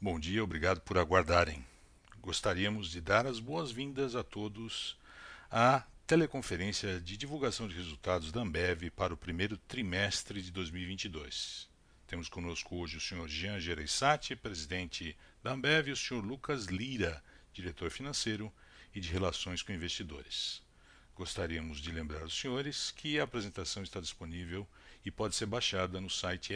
Bom dia, obrigado por aguardarem. Gostaríamos de dar as boas-vindas a todos à teleconferência de divulgação de resultados da Ambev para o primeiro trimestre de 2022. Temos conosco hoje o Sr. Jean Gereissati, presidente da Ambev, e o Sr. Lucas Lira, diretor financeiro e de relações com investidores. Gostaríamos de lembrar aos senhores que a apresentação está disponível e pode ser baixada no site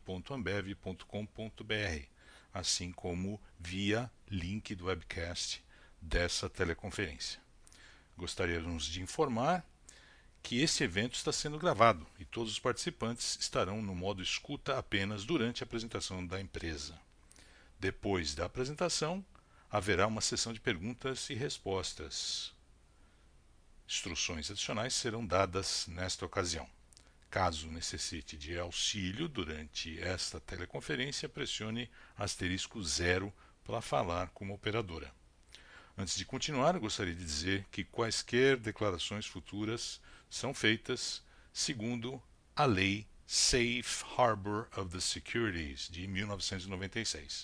ri.ambev.com.br, assim como via link do webcast dessa teleconferência. Gostaríamos de informar que esse evento está sendo gravado e todos os participantes estarão no modo escuta apenas durante a apresentação da empresa. Depois da apresentação, haverá uma sessão de perguntas e respostas. Instruções adicionais serão dadas nesta ocasião. Caso necessite de auxílio durante esta teleconferência, pressione *0 para falar com uma operadora. Antes de continuar, gostaria de dizer que quaisquer declarações futuras são feitas segundo a Lei Safe Harbor of the Securities de 1996.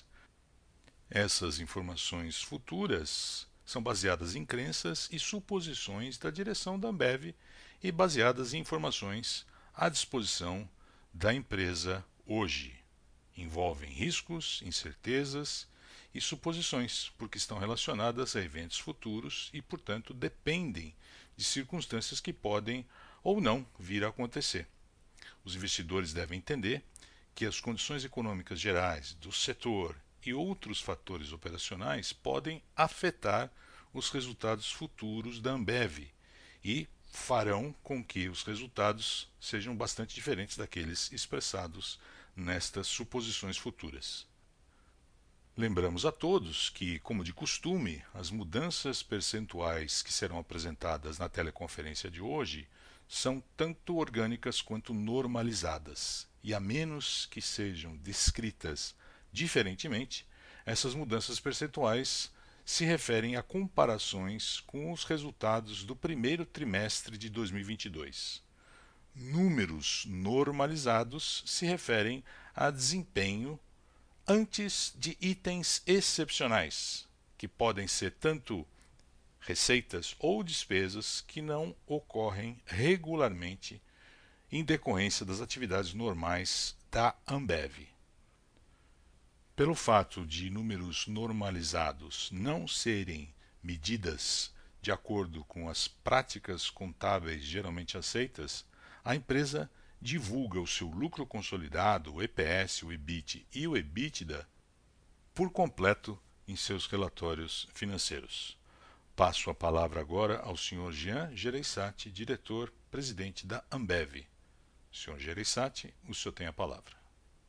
Essas informações futuras são baseadas em crenças e suposições da direção da Ambev e baseadas em informações à disposição da empresa hoje. Envolvem riscos, incertezas e suposições, porque estão relacionadas a eventos futuros e, portanto, dependem de circunstâncias que podem ou não vir a acontecer. Os investidores devem entender que as condições econômicas gerais do setor e outros fatores operacionais podem afetar os resultados futuros da Ambev e farão com que os resultados sejam bastante diferentes daqueles expressados nestas suposições futuras. Lembramos a todos que, como de costume, as mudanças percentuais que serão apresentadas na teleconferência de hoje são tanto orgânicas quanto normalizadas, e a menos que sejam descritas diferentemente, essas mudanças percentuais se referem a comparações com os resultados do primeiro trimestre de 2022. Números normalizados se referem a desempenho antes de itens excepcionais, que podem ser tanto receitas ou despesas que não ocorrem regularmente em decorrência das atividades normais da Ambev. Pelo fato de números normalizados não serem medidas de acordo com as práticas contábeis geralmente aceitas, a empresa divulga o seu lucro consolidado, o EPS, o EBIT e o EBITDA por completo em seus relatórios financeiros. Passo a palavra agora ao Sr. Jean Gereissati, diretor-presidente da Ambev. Sr. Gereissati, o senhor tem a palavra.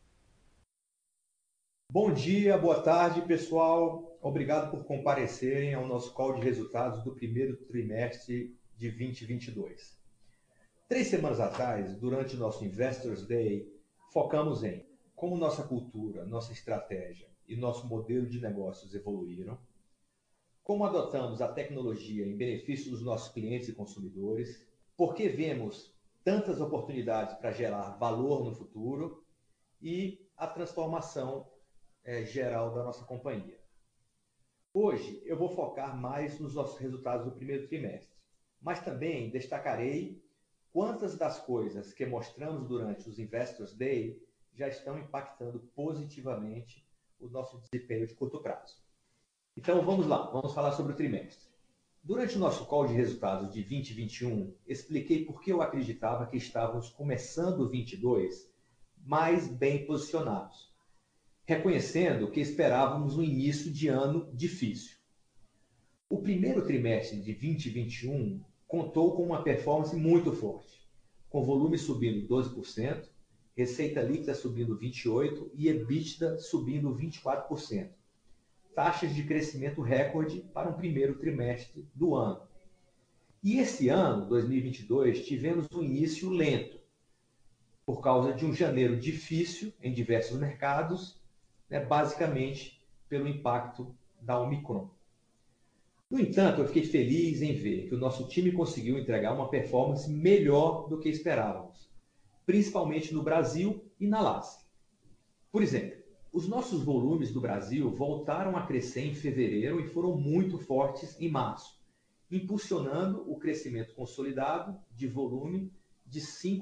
Bom dia, boa tarde, pessoal. Obrigado por comparecerem ao nosso call de resultados do primeiro trimestre de 2022. 3 semanas atrás, durante o nosso Investors Day, focamos em como nossa cultura, nossa estratégia e nosso modelo de negócios evoluíram, como adotamos a tecnologia em benefício dos nossos clientes e consumidores, por que vemos tantas oportunidades para gerar valor no futuro e a transformação geral da nossa companhia. Hoje eu vou focar mais nos nossos resultados do primeiro trimestre, mas também destacarei quantas das coisas que mostramos durante os Investors Day já estão impactando positivamente o nosso desempenho de curto prazo. Então vamos lá, vamos falar sobre o trimestre. Durante o nosso call de resultados de 2021, expliquei por que eu acreditava que estávamos começando o 22 mais bem posicionados, reconhecendo que esperávamos um início de ano difícil. O primeiro trimestre de 2021 contou com uma performance muito forte, com volume subindo 12%, receita líquida subindo 28% e EBITDA subindo 24%. Taxas de crescimento recorde para um primeiro trimestre do ano. E esse ano, 2022, tivemos um início lento, por causa de um janeiro difícil em diversos mercados, basicamente pelo impacto da Omicron. No entanto, eu fiquei feliz em ver que o nosso time conseguiu entregar uma performance melhor do que esperávamos, principalmente no Brasil e na LAS. Por exemplo, Os nossos volumes do Brasil voltaram a crescer em fevereiro e foram muito fortes em março, impulsionando o crescimento consolidado de volume de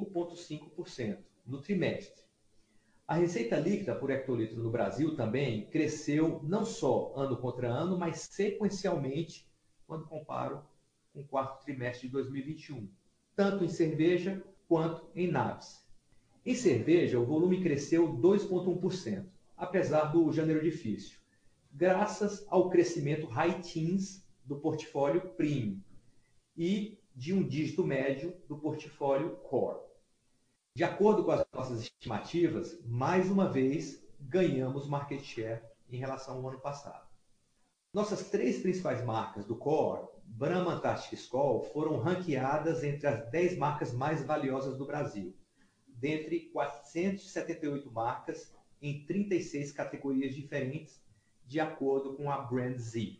5,5% no trimestre. A receita líquida por hectolitro no Brasil também cresceu não só ano contra ano, mas sequencialmente quando comparo com o quarto trimestre de 2021, tanto em cerveja quanto em NABs. Em cerveja, o volume cresceu 2,1%, apesar do janeiro difícil, graças ao crescimento high teens do portfólio premium e de um dígito médio do portfólio core. De acordo com as nossas estimativas, mais uma vez ganhamos market share em relação ao ano passado. Nossas 3 principais marcas do core, Brahma, Antártica e Skol, foram ranqueadas entre as 10 marcas mais valiosas do Brasil, dentre 478 marcas em 36 categorias diferentes, de acordo com a Brand Z.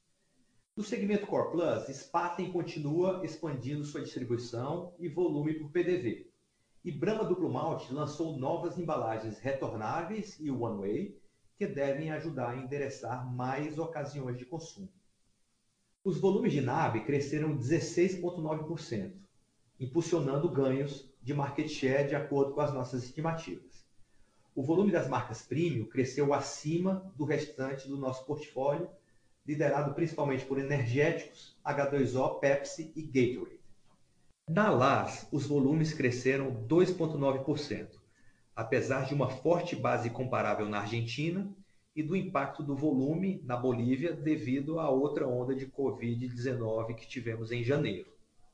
No segmento Core Plus, Spaten continua expandindo sua distribuição e volume por PDV. E Brahma Duplo Malte lançou novas embalagens retornáveis e One Way, que devem ajudar a endereçar mais ocasiões de consumo. Os volumes de NAB cresceram 16,9%, impulsionando ganhos de market share de acordo com as nossas estimativas. O volume das marcas premium cresceu acima do restante do nosso portfólio, liderado principalmente por energéticos, H2O, Pepsi e Gatorade. Na LAS, os volumes cresceram 2,9%, apesar de uma forte base comparável na Argentina e do impacto do volume na Bolívia devido à outra onda de Covid-19 que tivemos em janeiro.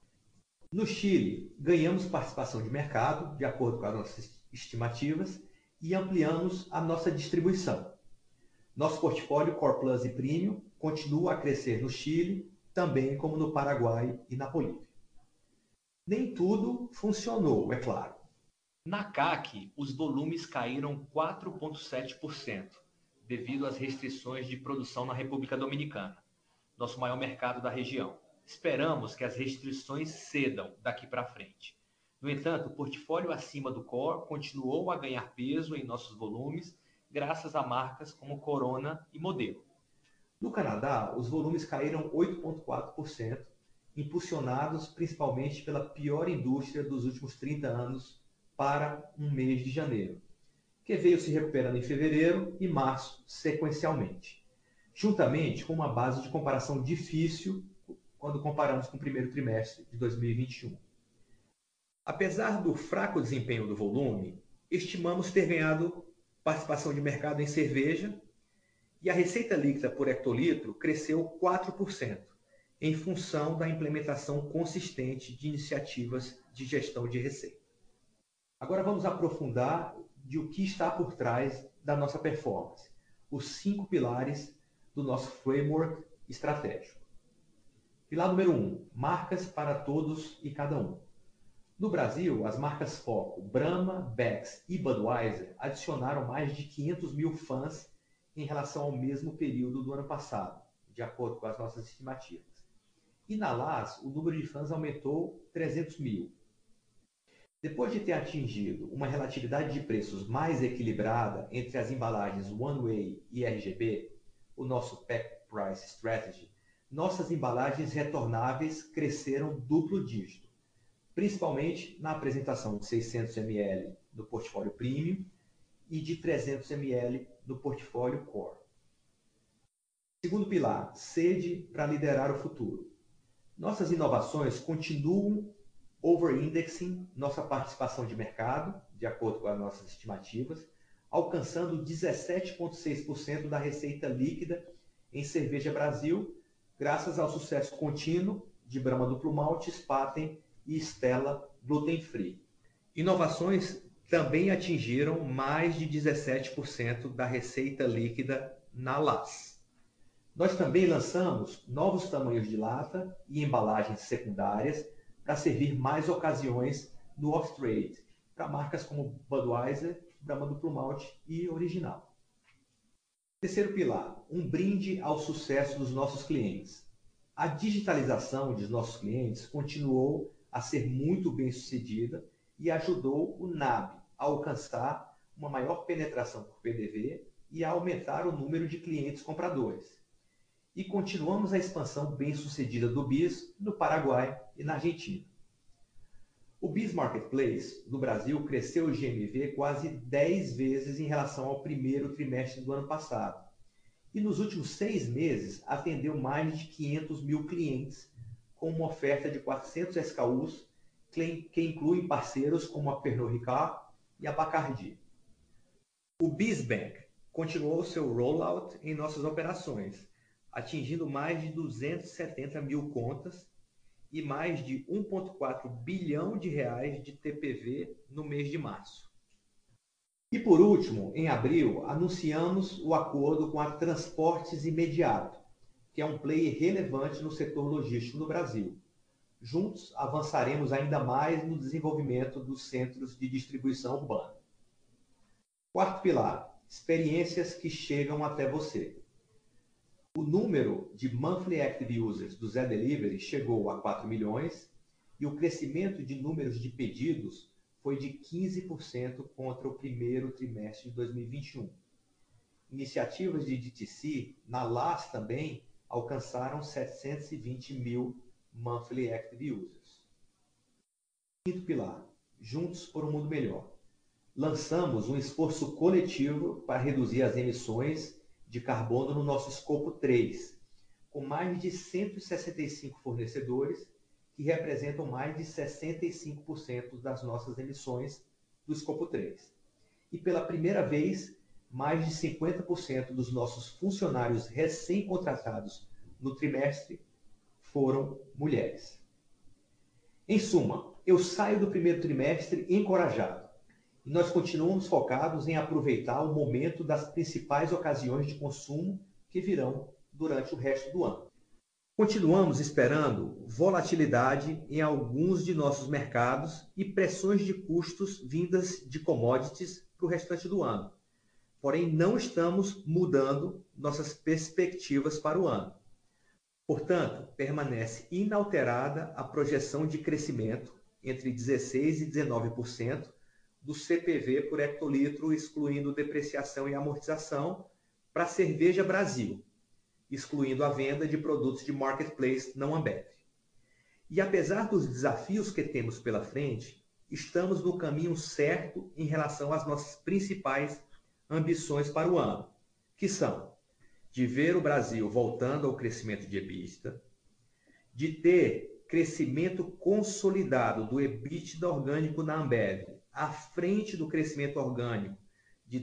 No Chile, ganhamos participação de mercado, de acordo com as nossas estimativas, e ampliamos a nossa distribuição. Nosso portfólio Core Plus e Premium continua a crescer no Chile, também como no Paraguai e na Bolívia. Nem tudo funcionou, é claro. Na CAC, os volumes caíram 4,7%, devido às restrições de produção na República Dominicana, nosso maior mercado da região. Esperamos que as restrições cedam daqui para frente. No entanto, o portfólio acima do core continuou a ganhar peso em nossos volumes, graças a marcas como Corona e Modelo. No Canadá, os volumes caíram 8,4%, impulsionados principalmente pela pior indústria dos últimos 30 anos para um mês de janeiro, que veio se recuperando em fevereiro e março sequencialmente, juntamente com uma base de comparação difícil quando comparamos com o primeiro trimestre de 2021. Apesar do fraco desempenho do volume, estimamos ter ganhado participação de mercado em cerveja e a receita líquida por hectolitro cresceu 4%, em função da implementação consistente de iniciativas de gestão de receita. Agora vamos aprofundar de o que está por trás da nossa performance, os 5 pilares do nosso framework estratégico. Pilar número 1, marcas para todos e cada um. No Brasil, as marcas foco Brahma, Beck's e Budweiser adicionaram mais de 500 mil fãs em relação ao mesmo período do ano passado, de acordo com as nossas estimativas. E na LAS, o número de fãs aumentou 300 mil. Depois de ter atingido uma relatividade de preços mais equilibrada entre as embalagens One Way e RGB, o nosso Pack Price Strategy, nossas embalagens retornáveis cresceram duplo dígito, principalmente na apresentação de 600 ml do portfólio Premium e de 300 ml do portfólio Core. Segundo pilar, sede para liderar o futuro. Nossas inovações continuam over-indexing nossa participação de mercado, de acordo com as nossas estimativas, alcançando 17,6% da receita líquida em cerveja Brasil, graças ao sucesso contínuo de Brahma Duplo Malte, Spaten e Stella Gluten Free. Inovações também atingiram mais de 17% da receita líquida na LAS. Nós também lançamos novos tamanhos de lata e embalagens secundárias para servir mais ocasiões no off-trade, para marcas como Budweiser, Brahma Duplo Malte e Original. Terceiro pilar, um brinde ao sucesso dos nossos clientes. A digitalização de nossos clientes continuou a ser muito bem sucedida e ajudou o NAB a alcançar uma maior penetração por PDV e a aumentar o número de clientes compradores. E continuamos a expansão bem-sucedida do BIS no Paraguai e na Argentina. O BIS Marketplace no Brasil cresceu o GMV quase 10 vezes em relação ao primeiro trimestre do ano passado. E nos últimos 6 meses atendeu mais de 500 mil clientes, com uma oferta de 400 SKUs, que incluem parceiros como a Pernod Ricard e a Bacardi. O BizBank continuou seu rollout em nossas operações, atingindo mais de 270 mil contas e mais de 1,4 bilhão de reais de TPV no mês de março. E por último, em abril, anunciamos o acordo com a Transportes Imediato, que é um player relevante no setor logístico no Brasil. Juntos, avançaremos ainda mais no desenvolvimento dos centros de distribuição urbana. Quarto pilar, experiências que chegam até você. O número de Monthly Active Users do Zé Delivery chegou a 4 milhões e o crescimento de números de pedidos foi de 15% contra o primeiro trimestre de 2021. Iniciativas de DTC na LAS também alcançaram 720 mil Monthly Active Users. Quinto pilar, juntos por um mundo melhor. Lançamos um esforço coletivo para reduzir as emissões de carbono no nosso escopo 3, com mais de 165 fornecedores que representam mais de 65% das nossas emissões do escopo 3. E pela primeira vez, mais de 50% dos nossos funcionários recém-contratados no trimestre foram mulheres. Em suma, eu saio do primeiro trimestre encorajado. E nós continuamos focados em aproveitar o momento das principais ocasiões de consumo que virão durante o resto do ano. Continuamos esperando volatilidade em alguns de nossos mercados e pressões de custos vindas de commodities para o restante do ano. Porém, não estamos mudando nossas perspectivas para o ano. Portanto, permanece inalterada a projeção de crescimento entre 16% e 19% do CPV por hectolitro, excluindo depreciação e amortização, para a Cerveja Brasil, excluindo a venda de produtos de marketplace não Ambev. E apesar dos desafios que temos pela frente, estamos no caminho certo em relação às nossas principais ambições para o ano, que são de ver o Brasil voltando ao crescimento de EBITDA, de ter crescimento consolidado do EBITDA orgânico na Ambev, à frente do crescimento orgânico de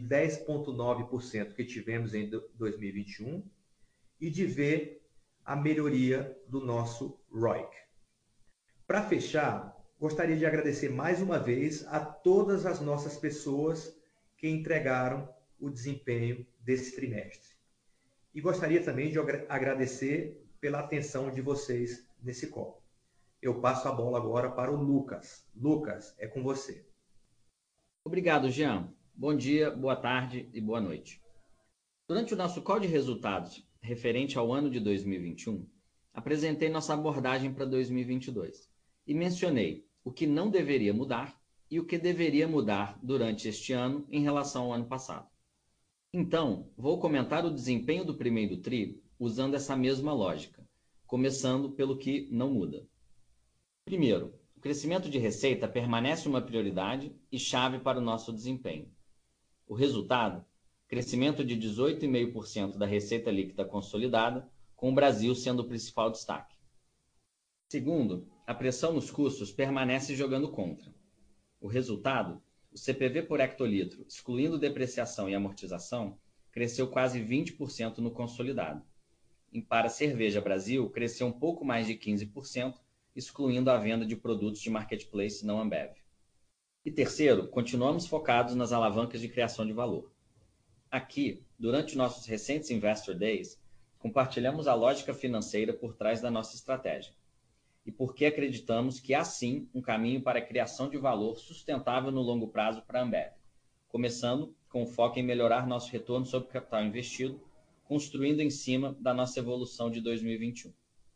10,9% que tivemos em 2021, e de ver a melhoria do nosso ROIC. Para fechar, gostaria de agradecer mais uma vez a todas as nossas pessoas que entregaram o desempenho desse trimestre. E gostaria também de agradecer pela atenção de vocês nesse call. Eu passo a bola agora para o Lucas. Lucas, é com você. Obrigado, Jean. Bom dia, boa tarde e boa noite. Durante o nosso call de resultados referente ao ano de 2021, apresentei nossa abordagem para 2022 e mencionei o que não deveria mudar e o que deveria mudar durante este ano em relação ao ano passado. Então, vou comentar o desempenho do primeiro tri usando essa mesma lógica, começando pelo que não muda. Primeiro, o crescimento de receita permanece uma prioridade e chave para o nosso desempenho. O resultado, crescimento de 18,5% da receita líquida consolidada, com o Brasil sendo o principal destaque. Segundo, a pressão nos custos permanece jogando contra. O resultado, o CPV por hectolitro, excluindo depreciação e amortização, cresceu quase 20% no consolidado. Para a Cerveja Brasil, cresceu um pouco mais de 15%, excluindo a venda de produtos de marketplace não Ambev. E terceiro, continuamos focados nas alavancas de criação de valor. Aqui, durante nossos recentes Investor Days, compartilhamos a lógica financeira por trás da nossa estratégia e por que acreditamos que há sim um caminho para a criação de valor sustentável no longo prazo para a Ambev, começando com o foco em melhorar nosso retorno sobre capital investido, construindo em cima da nossa evolução de 2021.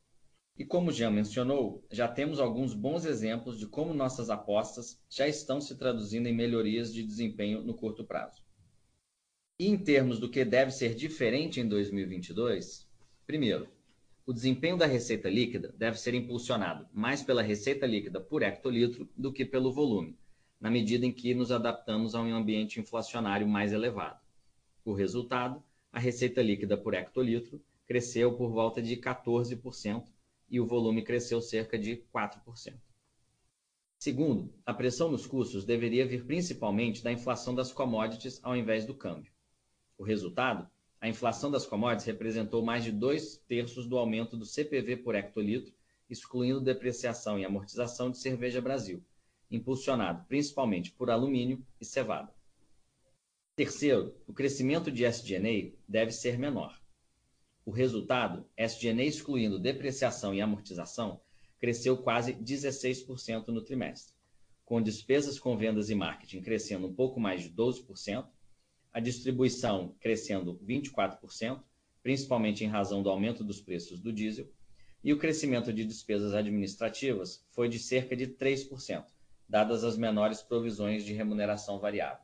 E como Jean mencionou, já temos alguns bons exemplos de como nossas apostas já estão se traduzindo em melhorias de desempenho no curto prazo. E em termos do que deve ser diferente em 2022, primeiro, o desempenho da receita líquida deve ser impulsionado mais pela receita líquida por hectolitro do que pelo volume, na medida em que nos adaptamos a um ambiente inflacionário mais elevado. O resultado, a receita líquida por hectolitro cresceu por volta de 14% e o volume cresceu cerca de 4%. Segundo, a pressão nos custos deveria vir principalmente da inflação das commodities ao invés do câmbio. O resultado, a inflação das commodities representou mais de 2/3 do aumento do CPV por hectolitro, excluindo depreciação e amortização de Cerveja Brasil, impulsionado principalmente por alumínio e cevada. Terceiro, o crescimento de SG&A deve ser menor. O resultado, SG&A excluindo depreciação e amortização, cresceu quase 16% no trimestre, com despesas com vendas e marketing crescendo um pouco mais de 12%, a distribuição crescendo 24%, principalmente em razão do aumento dos preços do diesel, e o crescimento de despesas administrativas foi de cerca de 3%, dadas as menores provisões de remuneração variável.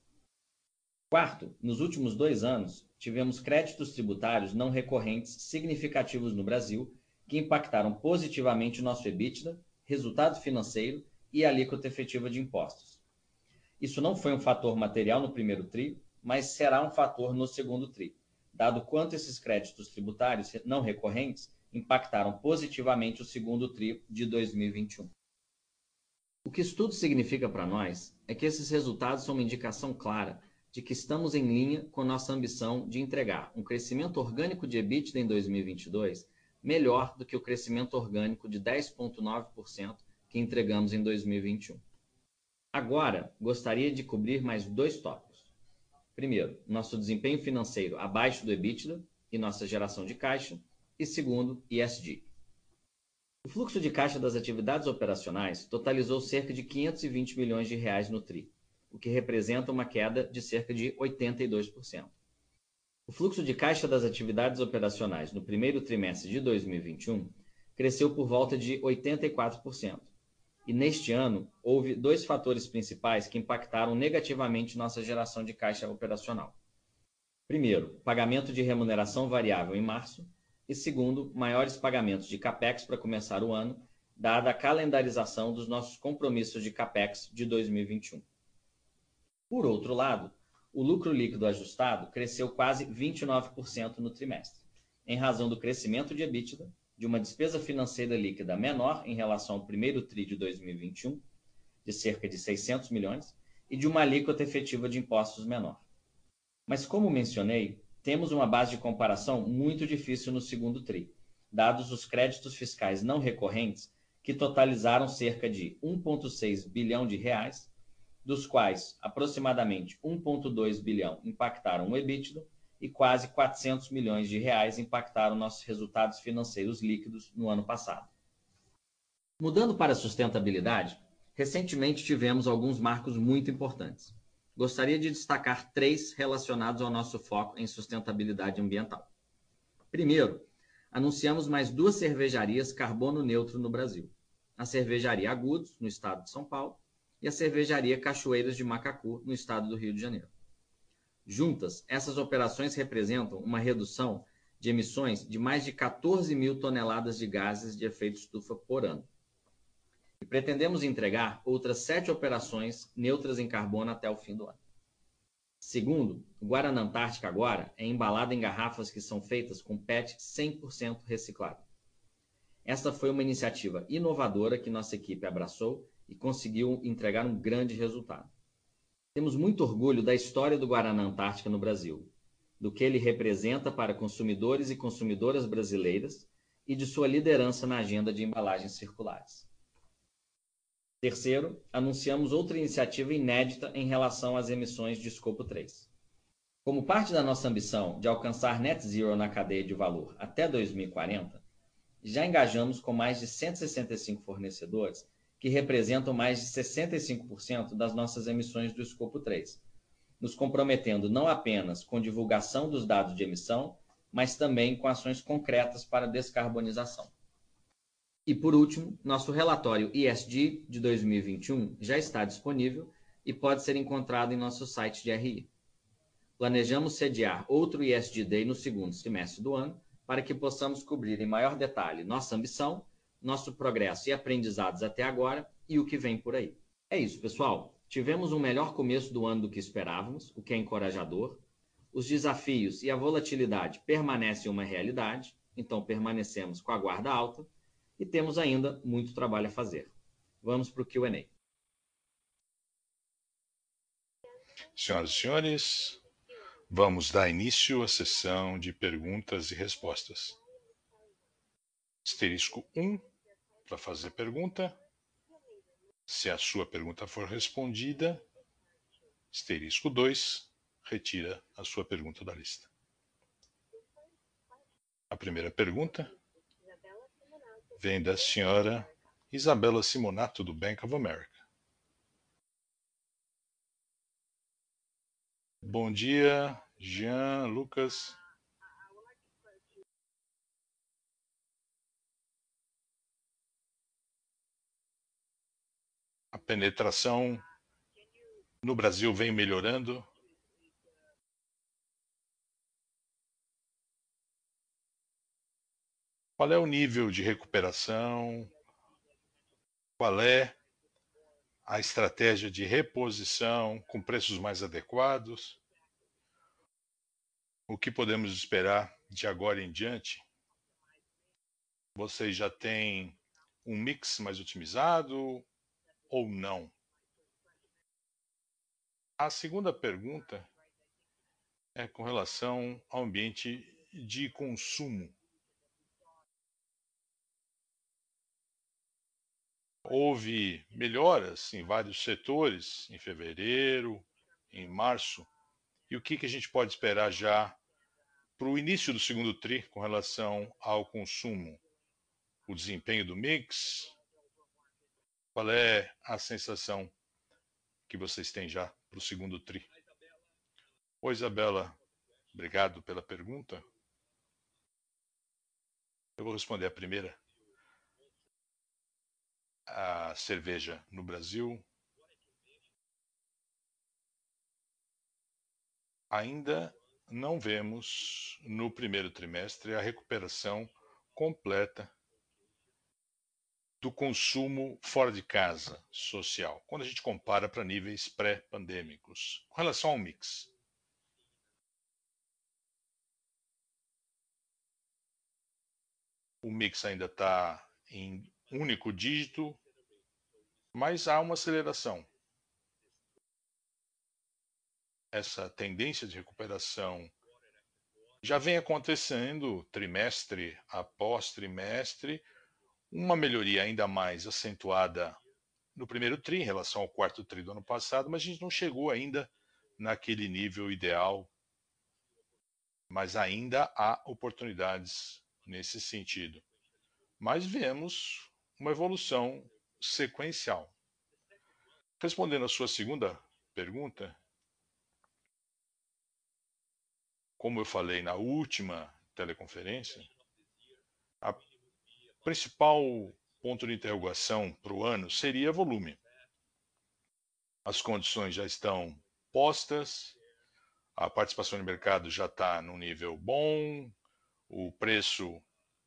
Quarto, nos últimos 2 anos, tivemos créditos tributários não recorrentes significativos no Brasil que impactaram positivamente o nosso EBITDA, resultado financeiro e alíquota efetiva de impostos. Isso não foi um fator material no primeiro TRI, mas será um fator no segundo TRI, dado quanto esses créditos tributários não recorrentes impactaram positivamente o segundo TRI de 2021. O que isso tudo significa para nós é que esses resultados são uma indicação clara de que estamos em linha com nossa ambição de entregar um crescimento orgânico de EBITDA em 2022 melhor do que o crescimento orgânico de 10,9% que entregamos em 2021. Agora, gostaria de cobrir mais 2 tópicos. Primeiro, nosso desempenho financeiro abaixo do EBITDA e nossa geração de caixa. E segundo, ESG. O fluxo de caixa das atividades operacionais totalizou cerca de 520 milhões de reais no TRI, o que representa uma queda de cerca de 82%. O fluxo de caixa das atividades operacionais no primeiro trimestre de 2021 cresceu por volta de 84%. E neste ano, houve 2 fatores principais que impactaram negativamente nossa geração de caixa operacional. Primeiro, pagamento de remuneração variável em março. E segundo, maiores pagamentos de CAPEX para começar o ano, dada a calendarização dos nossos compromissos de CAPEX de 2021. Por outro lado, o lucro líquido ajustado cresceu quase 29% no trimestre, em razão do crescimento de EBITDA, de uma despesa financeira líquida menor em relação ao primeiro TRI de 2021, de cerca de 600 milhões, e de uma alíquota efetiva de impostos menor. Mas, como mencionei, temos uma base de comparação muito difícil no segundo TRI, dados os créditos fiscais não recorrentes, que totalizaram cerca de 1,6 bilhão de reais, dos quais aproximadamente 1,2 bilhão impactaram o EBITDA e quase 400 milhões de reais impactaram nossos resultados financeiros líquidos no ano passado. Mudando para a sustentabilidade, recentemente tivemos alguns marcos muito importantes. Gostaria de destacar 3 relacionados ao nosso foco em sustentabilidade ambiental. Primeiro, anunciamos mais 2 cervejarias carbono neutro no Brasil. A Cervejaria Agudos, no estado de São Paulo, e a Cervejaria Cachoeiras de Macacu, no estado do Rio de Janeiro. Juntas, essas operações representam uma redução de emissões de mais de 14 mil toneladas de gases de efeito estufa por ano. E pretendemos entregar outras 7 operações neutras em carbono até o fim do ano. Segundo, o Guaraná Antártica agora é embalado em garrafas que são feitas com PET 100% reciclado. Esta foi uma iniciativa inovadora que nossa equipe abraçou e conseguiu entregar um grande resultado. Temos muito orgulho da história do Guaraná Antártica no Brasil, do que ele representa para consumidores e consumidoras brasileiras e de sua liderança na agenda de embalagens circulares. Terceiro, anunciamos outra iniciativa inédita em relação às emissões de escopo 3. Como parte da nossa ambição de alcançar net zero na cadeia de valor até 2040, já engajamos com mais de 165 fornecedores que representam mais de 65% das nossas emissões do escopo 3, nos comprometendo não apenas com divulgação dos dados de emissão, mas também com ações concretas para descarbonização. E, por último, nosso relatório ESG de 2021 já está disponível e pode ser encontrado em nosso site de RI. Planejamos sediar outro ESG Day no segundo semestre do ano para que possamos cobrir em maior detalhe nossa ambição, nosso progresso e aprendizados até agora e o que vem por aí. É isso, pessoal. Tivemos um melhor começo do ano do que esperávamos, o que é encorajador. Os desafios e a volatilidade permanecem uma realidade, então permanecemos com a guarda alta e temos ainda muito trabalho a fazer. Vamos para o Q&A. Senhoras e senhores, vamos dar início à sessão de perguntas e respostas. Asterisco 1 para fazer pergunta. Se a sua pergunta for respondida, asterisco 2, retira a sua pergunta da lista. A primeira pergunta vem da senhora Isabela Simonato, do Bank of America. Bom dia, Jean, Lucas. A penetração no Brasil vem melhorando. Qual é o nível de recuperação? Qual é a estratégia de reposição com preços mais adequados? O que podemos esperar de agora em diante? Vocês já têm um mix mais otimizado ou não? A segunda pergunta é com relação ao ambiente de consumo. Houve melhoras em vários setores em fevereiro, em março. E o que a gente pode esperar já para o início do segundo TRI com relação ao consumo? O desempenho do mix? Qual é a sensação que vocês têm já para o segundo TRI? Oi, Isabela. Obrigado pela pergunta. Eu vou responder a primeira. A cerveja no Brasil ainda não vemos no primeiro trimestre a recuperação completa do consumo fora de casa social, quando a gente compara para níveis pré-pandêmicos. Com relação ao mix, o mix ainda está em único dígito, mas há uma aceleração. Essa tendência de recuperação já vem acontecendo trimestre após trimestre, uma melhoria ainda mais acentuada no primeiro TRI em relação ao quarto TRI do ano passado, mas a gente não chegou ainda naquele nível ideal, mas ainda há oportunidades nesse sentido. Mas vemos uma evolução sequencial. Respondendo à sua segunda pergunta, como eu falei na última teleconferência, a principal ponto de interrogação para o ano seria volume. As condições já estão postas, a participação no mercado já está num nível bom, o preço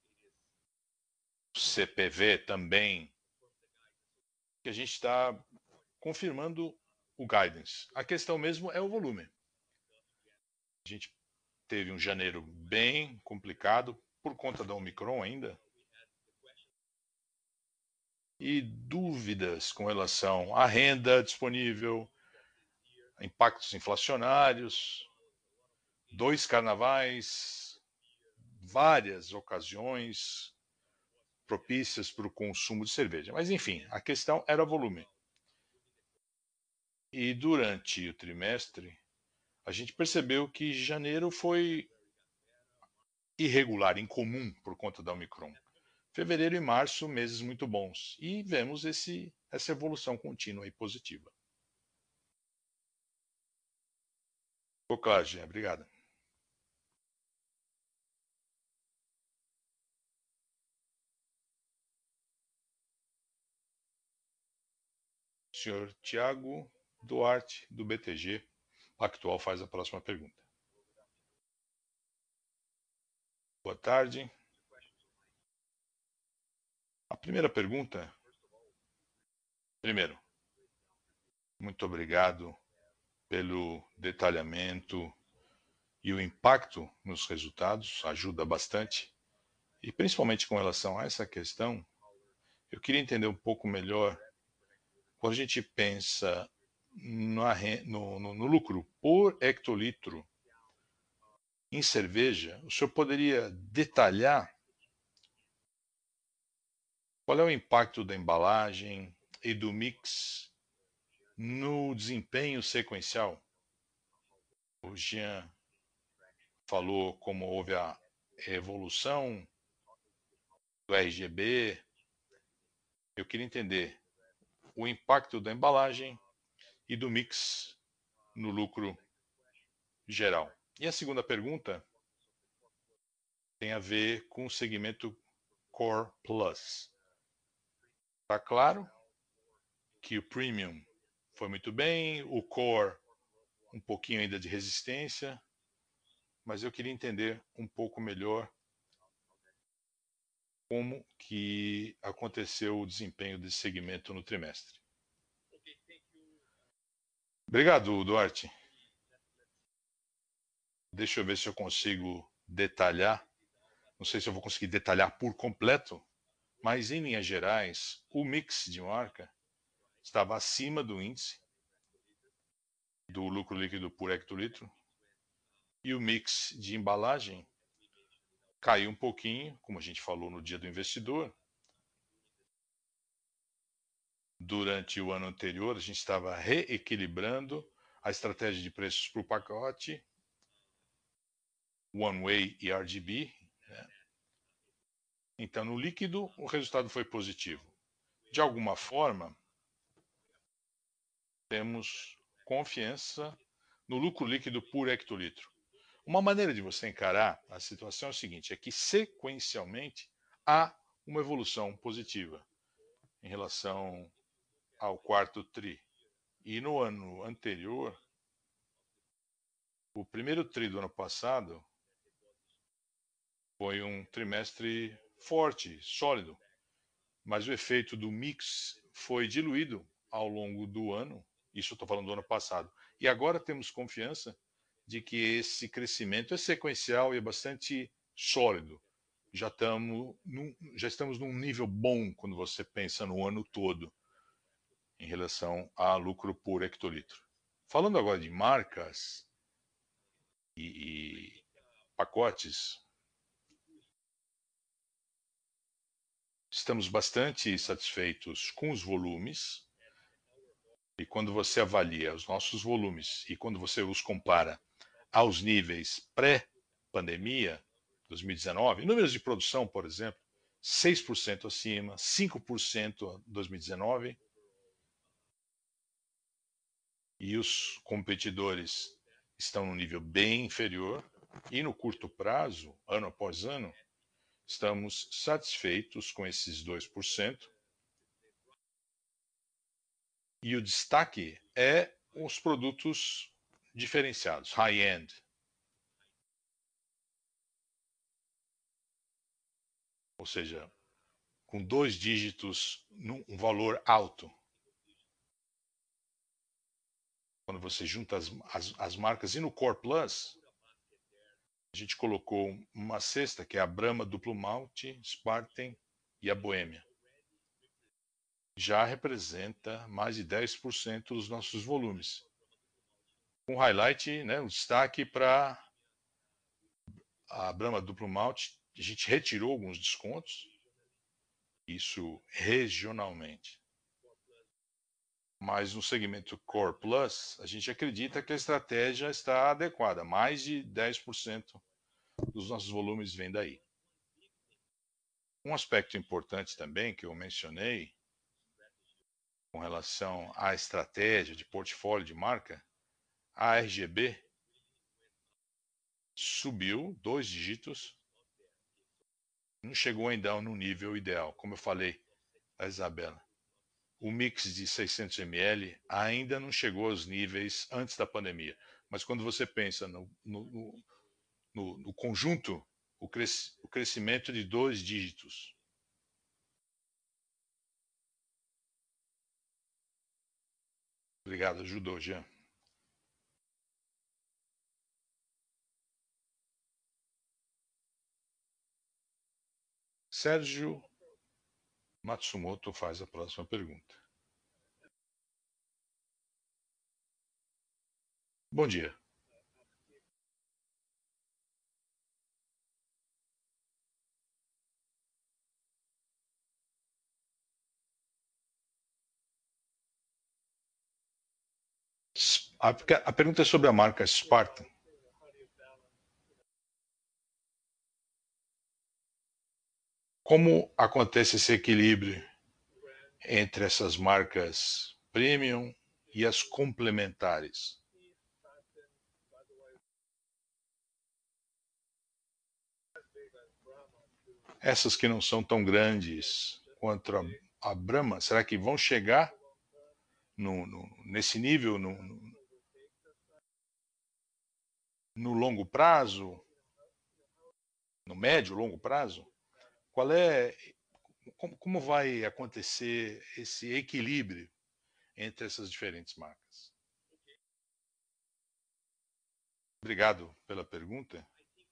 CPV também, que a gente está confirmando o guidance. A questão mesmo é o volume. A gente teve um janeiro bem complicado por conta da Omicron ainda. E dúvidas com relação à renda disponível, impactos inflacionários, 2 carnavais, várias ocasiões propícias para o consumo de cerveja. Mas, enfim, a questão era o volume. E durante o trimestre, a gente percebeu que janeiro foi irregular, incomum por conta da Omicron. Fevereiro e março, meses muito bons. E vemos essa evolução contínua e positiva. Ficou claro, Jean. Obrigado. Senhor Tiago Duarte, do BTG Pactual, faz a próxima pergunta. Boa tarde. A primeira pergunta. Primeiro, muito obrigado pelo detalhamento e o impacto nos resultados, ajuda bastante. E principalmente com relação a essa questão, eu queria entender um pouco melhor quando a gente pensa no lucro por hectolitro em cerveja. O senhor poderia detalhar qual é o impacto da embalagem e do mix no desempenho sequencial? O Jean falou como houve a evolução do RGB. Eu queria entender o impacto da embalagem e do mix no lucro geral. E a segunda pergunta tem a ver com o segmento Core Plus. Está claro que o Premium foi muito bem, o Core um pouquinho ainda de resistência, mas eu queria entender um pouco melhor como que aconteceu o desempenho desse segmento no trimestre. Obrigado, Duarte. Deixa eu ver se eu consigo detalhar. Não sei se eu vou conseguir detalhar por completo, mas em linhas gerais, o mix de marca estava acima do índice do lucro líquido por hectolitro e o mix de embalagem caiu um pouquinho, como a gente falou no dia do investidor. Durante o ano anterior, a gente estava reequilibrando a estratégia de preços para o pacote, One Way e RGB. Né? Então, no líquido, o resultado foi positivo. De alguma forma, temos confiança no lucro líquido por hectolitro. Uma maneira de você encarar a situação é o seguinte, é que sequencialmente há uma evolução positiva em relação ao quarto tri. E no ano anterior, o primeiro tri do ano passado foi um trimestre forte, sólido, mas o efeito do mix foi diluído ao longo do ano, isso eu estou falando do ano passado, e agora temos confiança de que esse crescimento é sequencial e é bastante sólido. Já estamos num nível bom quando você pensa no ano todo em relação a lucro por hectolitro. Falando agora de marcas e pacotes, estamos bastante satisfeitos com os volumes. E quando você avalia os nossos volumes e quando você os compara aos níveis pré-pandemia, 2019, números de produção, por exemplo, 6% acima, 5% em 2019, e os competidores estão num nível bem inferior, e no curto prazo, ano após ano, estamos satisfeitos com esses 2%. E o destaque é os produtos diferenciados, high-end. Ou seja, com 2 dígitos, um valor alto. Quando você junta as marcas. E no Core Plus, a gente colocou uma cesta, que é a Brahma Duplo Malte, Spartan e a Boêmia. Já representa mais de 10% dos nossos volumes. Um highlight, né, um destaque para a Brahma Duplo Malte. A gente retirou alguns descontos, isso regionalmente. Mas no segmento Core Plus, a gente acredita que a estratégia está adequada. Mais de 10% dos nossos volumes vem daí. Um aspecto importante também que eu mencionei com relação à estratégia de portfólio de marca, a RGB subiu 2 dígitos, não chegou ainda no nível ideal. Como eu falei a Isabela, o mix de 600 ml ainda não chegou aos níveis antes da pandemia. Mas quando você pensa no conjunto, o crescimento de 2 dígitos. Obrigado, ajudou, Jean. Sérgio Matsumoto faz a próxima pergunta. Bom dia. A pergunta é sobre a marca Spartan. Como acontece esse equilíbrio entre essas marcas premium e as complementares? Essas que não são tão grandes quanto a Brahma, será que vão chegar nesse nível no longo prazo? No médio, longo prazo? Como vai acontecer esse equilíbrio entre essas diferentes marcas? Obrigado pela pergunta.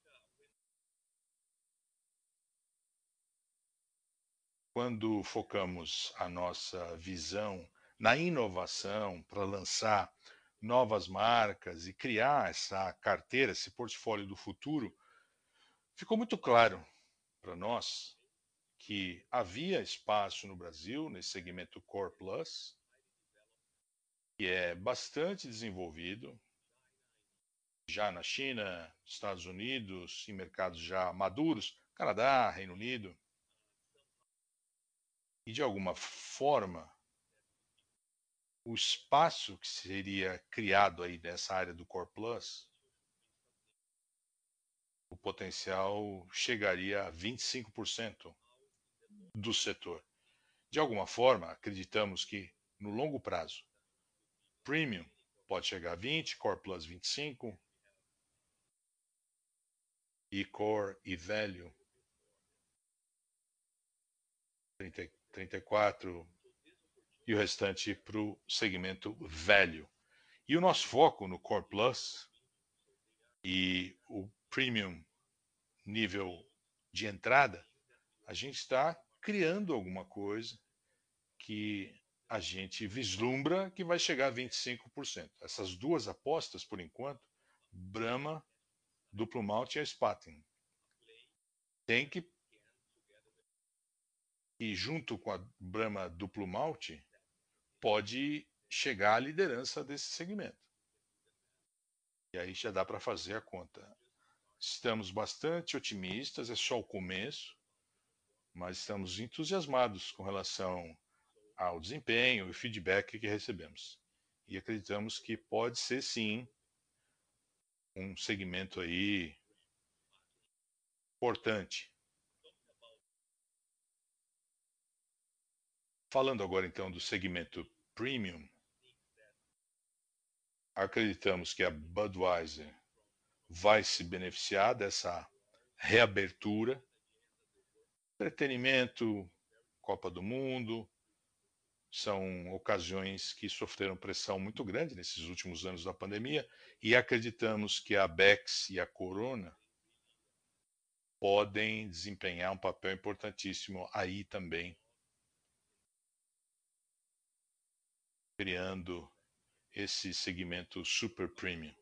Quando focamos a nossa visão na inovação para lançar novas marcas e criar essa carteira, esse portfólio do futuro, ficou muito claro para nós que havia espaço no Brasil nesse segmento Core Plus, que é bastante desenvolvido, já na China, Estados Unidos, em mercados já maduros, Canadá, Reino Unido. E de alguma forma, o espaço que seria criado aí nessa área do Core Plus, o potencial chegaria a 25% do setor. De alguma forma, acreditamos que no longo prazo, Premium pode chegar a 20, Core Plus 25 e Core e Value 34 e o restante para o segmento Value. E o nosso foco no Core Plus e o Premium nível de entrada, a gente está criando alguma coisa que a gente vislumbra que vai chegar a 25%. Essas duas apostas, por enquanto, Brahma, Duplo Malte e a Spaten. Tem que e junto com a Brahma Duplo Malte, pode chegar à liderança desse segmento. E aí já dá para fazer a conta. Estamos bastante otimistas, é só o começo, mas estamos entusiasmados com relação ao desempenho e feedback que recebemos. E acreditamos que pode ser sim um segmento aí importante. Falando agora então do segmento premium, acreditamos que a Budweiser vai se beneficiar dessa reabertura. Entretenimento, Copa do Mundo, são ocasiões que sofreram pressão muito grande nesses últimos anos da pandemia e acreditamos que a Bex e a Corona podem desempenhar um papel importantíssimo aí também, criando esse segmento super premium.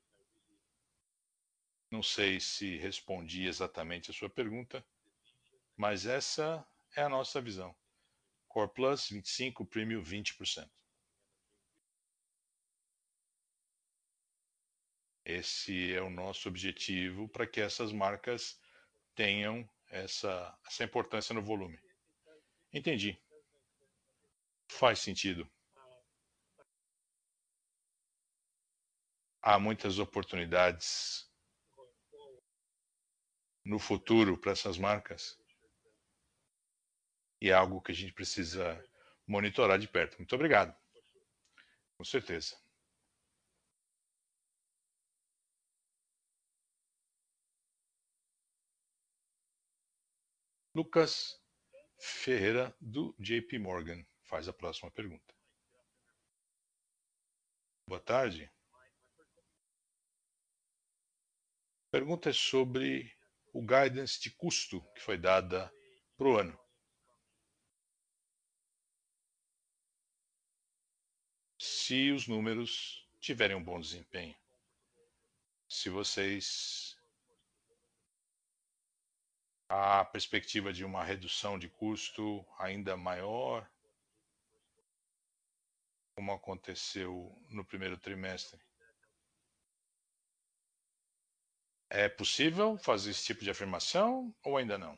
Não sei se respondi exatamente a sua pergunta, mas essa é a nossa visão. Core Plus 25%, Premium 20%. Esse é o nosso objetivo para que essas marcas tenham essa importância no volume. Entendi. Faz sentido. Há muitas oportunidades no futuro para essas marcas e é algo que a gente precisa monitorar de perto. Muito obrigado. Com certeza. Lucas Ferreira, do JP Morgan, faz a próxima pergunta. Boa tarde. A pergunta é sobre o guidance de custo que foi dada para o ano. Se os números tiverem um bom desempenho, se vocês a perspectiva de uma redução de custo ainda maior, como aconteceu no primeiro trimestre. É possível fazer esse tipo de afirmação ou ainda não?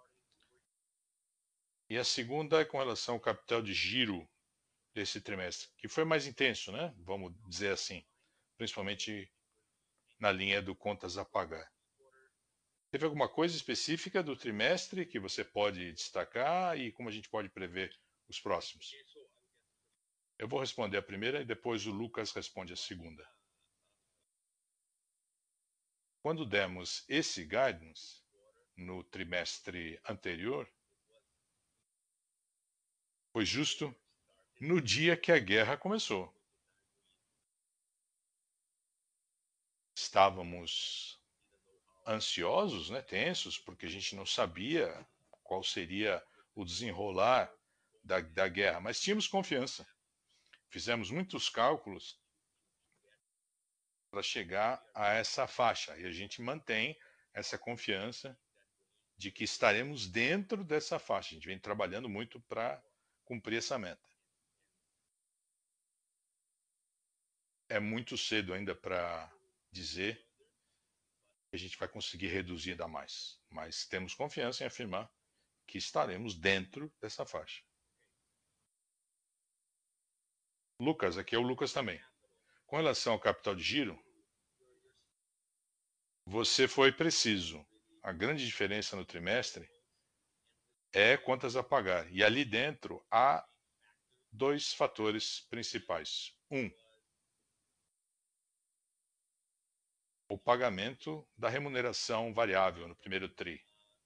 E a segunda é com relação ao capital de giro desse trimestre, que foi mais intenso, né? Vamos dizer assim, principalmente na linha do contas a pagar. Teve alguma coisa específica do trimestre que você pode destacar e como a gente pode prever os próximos? Eu vou responder a primeira e depois o Lucas responde a segunda. Quando demos esse guidance no trimestre anterior, foi justo no dia que a guerra começou. Estávamos ansiosos, né, tensos, porque a gente não sabia qual seria o desenrolar da guerra, mas tínhamos confiança. Fizemos muitos cálculos para chegar a essa faixa e a gente mantém essa confiança de que estaremos dentro dessa faixa. A gente vem trabalhando muito para cumprir essa meta. É muito cedo ainda para dizer que a gente vai conseguir reduzir ainda mais, mas temos confiança em afirmar que estaremos dentro dessa faixa. Lucas, aqui é o Lucas também. Com relação ao capital de giro, você foi preciso. A grande diferença no trimestre é contas a pagar. E ali dentro há dois fatores principais. O pagamento da remuneração variável no primeiro TRI.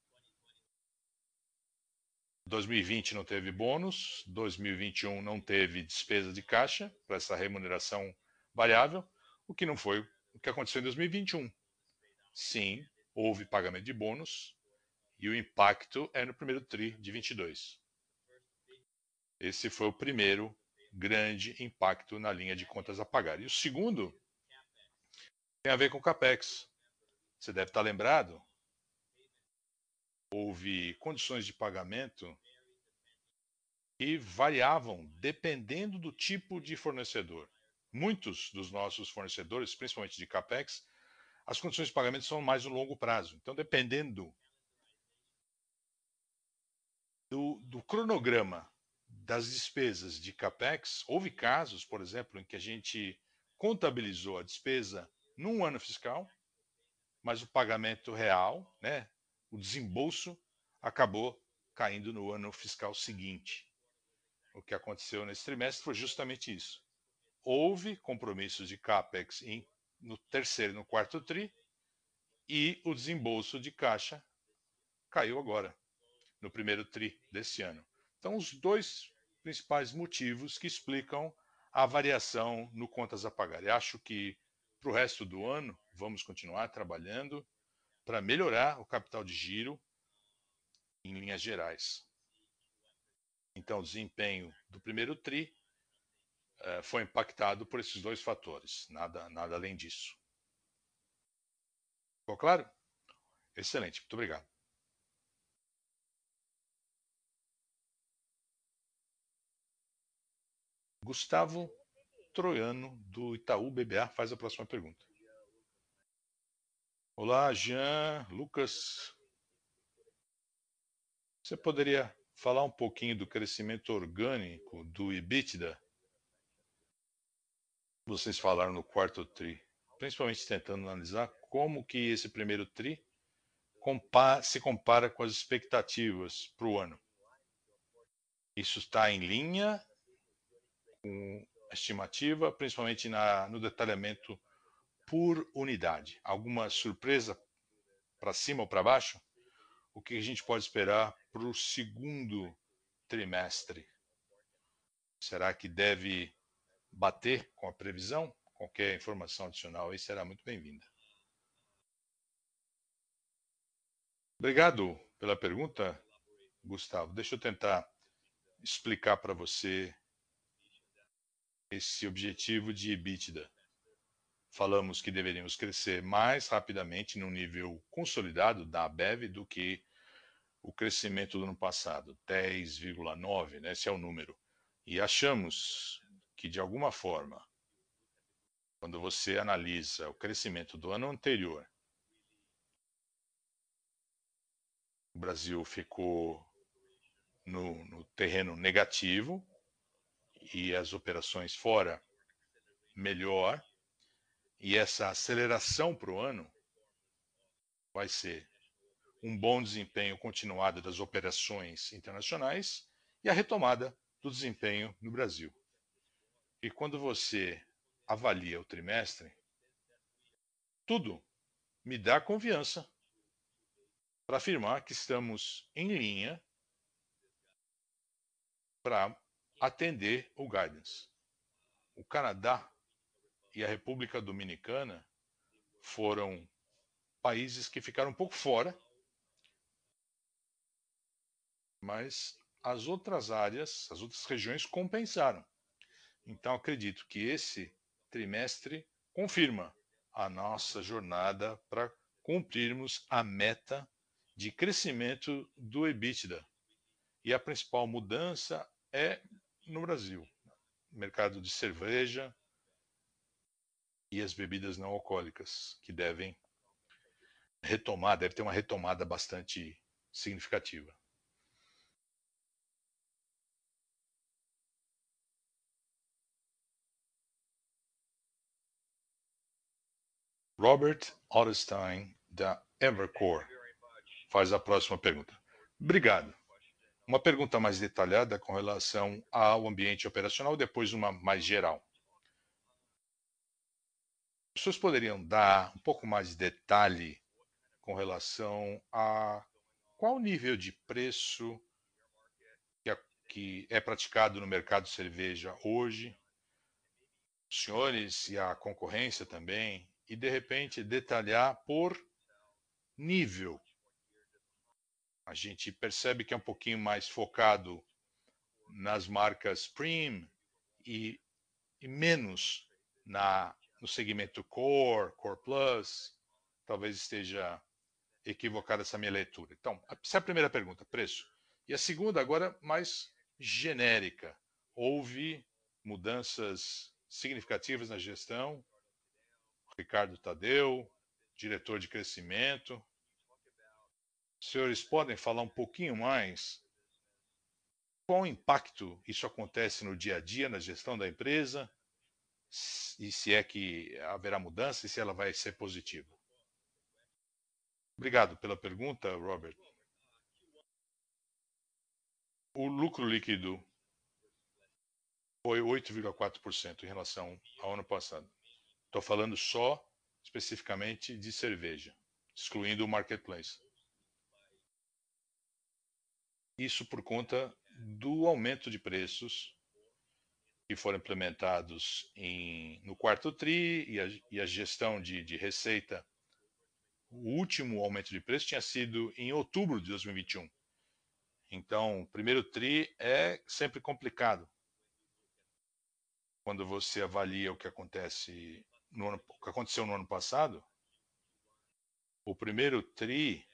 2020 não teve bônus, 2021 não teve despesa de caixa para essa remuneração variável, o que não foi o que aconteceu em 2021. Sim, houve pagamento de bônus e o impacto é no primeiro TRI de 22. Esse foi o primeiro grande impacto na linha de contas a pagar. E o segundo tem a ver com o CAPEX. Você deve estar lembrado, houve condições de pagamento que variavam dependendo do tipo de fornecedor. Muitos dos nossos fornecedores, principalmente de CAPEX, as condições de pagamento são mais no longo prazo. Então, dependendo do cronograma das despesas de CAPEX, houve casos, por exemplo, em que a gente contabilizou a despesa num ano fiscal, mas o pagamento real, né, o desembolso, acabou caindo no ano fiscal seguinte. O que aconteceu nesse trimestre foi justamente isso. Houve compromissos de CAPEX no terceiro e no quarto TRI e o desembolso de caixa caiu agora, no primeiro TRI desse ano. Então, os dois principais motivos que explicam a variação no contas a pagar. E acho que para o resto do ano vamos continuar trabalhando para melhorar o capital de giro em linhas gerais. Então, o desempenho do primeiro TRI foi impactado por esses dois fatores, nada além disso. Ficou claro? Excelente, muito obrigado. Gustavo Troiano, do Itaú BBA, faz a próxima pergunta. Olá, Jean, Lucas. Você poderia falar um pouquinho do crescimento orgânico do EBITDA? Vocês falaram no quarto TRI, principalmente tentando analisar como que esse primeiro TRI se compara com as expectativas para o ano. Isso está em linha com a estimativa, principalmente no detalhamento por unidade. Alguma surpresa para cima ou para baixo? o que a gente pode esperar para o segundo trimestre? Será que deve bater com a previsão? Qualquer informação adicional aí será muito bem-vinda. Obrigado pela pergunta, Gustavo. Deixa eu tentar explicar para você esse objetivo de EBITDA. Falamos que deveríamos crescer mais rapidamente no nível consolidado da Ambev do que o crescimento do ano passado, 10,9, né? Esse é o número. E achamos que, de alguma forma, quando você analisa o crescimento do ano anterior, o Brasil ficou no terreno negativo e as operações fora melhor, e essa aceleração para o ano vai ser um bom desempenho continuado das operações internacionais e a retomada do desempenho no Brasil. E quando você avalia o trimestre, tudo me dá confiança para afirmar que estamos em linha para atender o guidance. O Canadá e a República Dominicana foram países que ficaram um pouco fora, mas as outras áreas, as outras regiões compensaram. Então acredito que esse trimestre confirma a nossa jornada para cumprirmos a meta de crescimento do EBITDA. E a principal mudança é no Brasil, mercado de cerveja e as bebidas não alcoólicas, que devem retomar, deve ter uma retomada bastante significativa. Robert Otterstein, da Evercore, faz a próxima pergunta. Obrigado. Uma pergunta mais detalhada com relação ao ambiente operacional, depois uma mais geral. As pessoas poderiam dar um pouco mais de detalhe com relação a qual o nível de preço que é praticado no mercado de cerveja hoje, os senhores e a concorrência também, e de repente detalhar por nível. A gente percebe que é um pouquinho mais focado nas marcas premium e menos no segmento Core, Core Plus. Talvez esteja equivocada essa minha leitura. Então, essa é a primeira pergunta, preço. E a segunda, agora, mais genérica. Houve mudanças significativas na gestão. Ricardo Tadeu, diretor de crescimento. Os senhores podem falar um pouquinho mais qual impacto isso acontece no dia a dia, na gestão da empresa, e se é que haverá mudança e se ela vai ser positiva? Obrigado pela pergunta, Robert. O lucro líquido foi 8,4% em relação ao ano passado. Estou falando só especificamente de cerveja, excluindo o marketplace. Isso por conta do aumento de preços que foram implementados no quarto TRI e a gestão de receita. O último aumento de preço tinha sido em outubro de 2021. Então, o primeiro TRI é sempre complicado. Quando você avalia o que aconteceu no ano passado, o primeiro TRI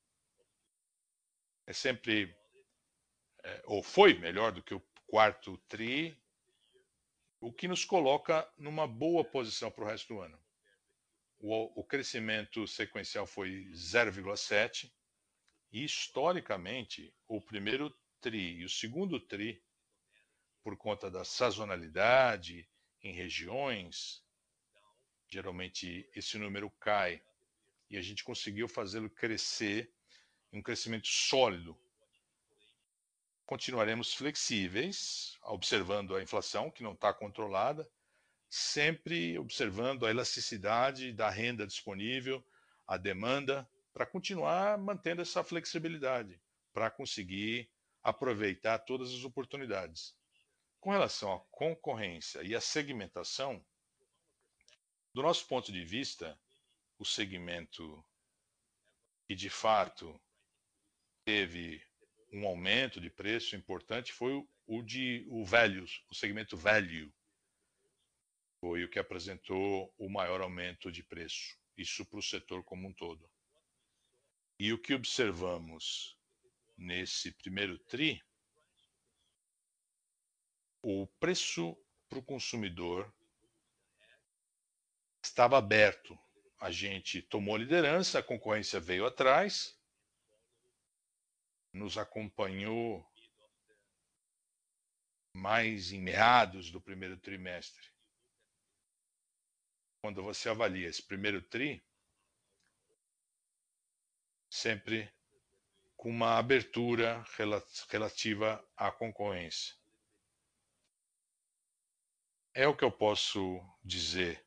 é sempre, ou foi melhor do que o quarto TRI, o que nos coloca numa boa posição para o resto do ano. O crescimento sequencial foi 0,7 e, historicamente, o primeiro TRI e o segundo TRI, por conta da sazonalidade em regiões, geralmente esse número cai e a gente conseguiu fazê-lo crescer em um crescimento sólido. Continuaremos flexíveis, observando a inflação, que não está controlada, sempre observando a elasticidade da renda disponível, a demanda para continuar mantendo essa flexibilidade, para conseguir aproveitar todas as oportunidades. Com relação à concorrência e à segmentação, do nosso ponto de vista, o segmento que de fato teve um aumento de preço importante foi o values, o segmento value, foi o que apresentou o maior aumento de preço, isso para o setor como um todo. E o que observamos nesse primeiro TRI, o preço para o consumidor estava aberto. A gente tomou liderança, a concorrência veio atrás, nos acompanhou mais em meados do primeiro trimestre. Quando você avalia esse primeiro TRI, sempre com uma abertura relativa à concorrência. É o que eu posso dizer.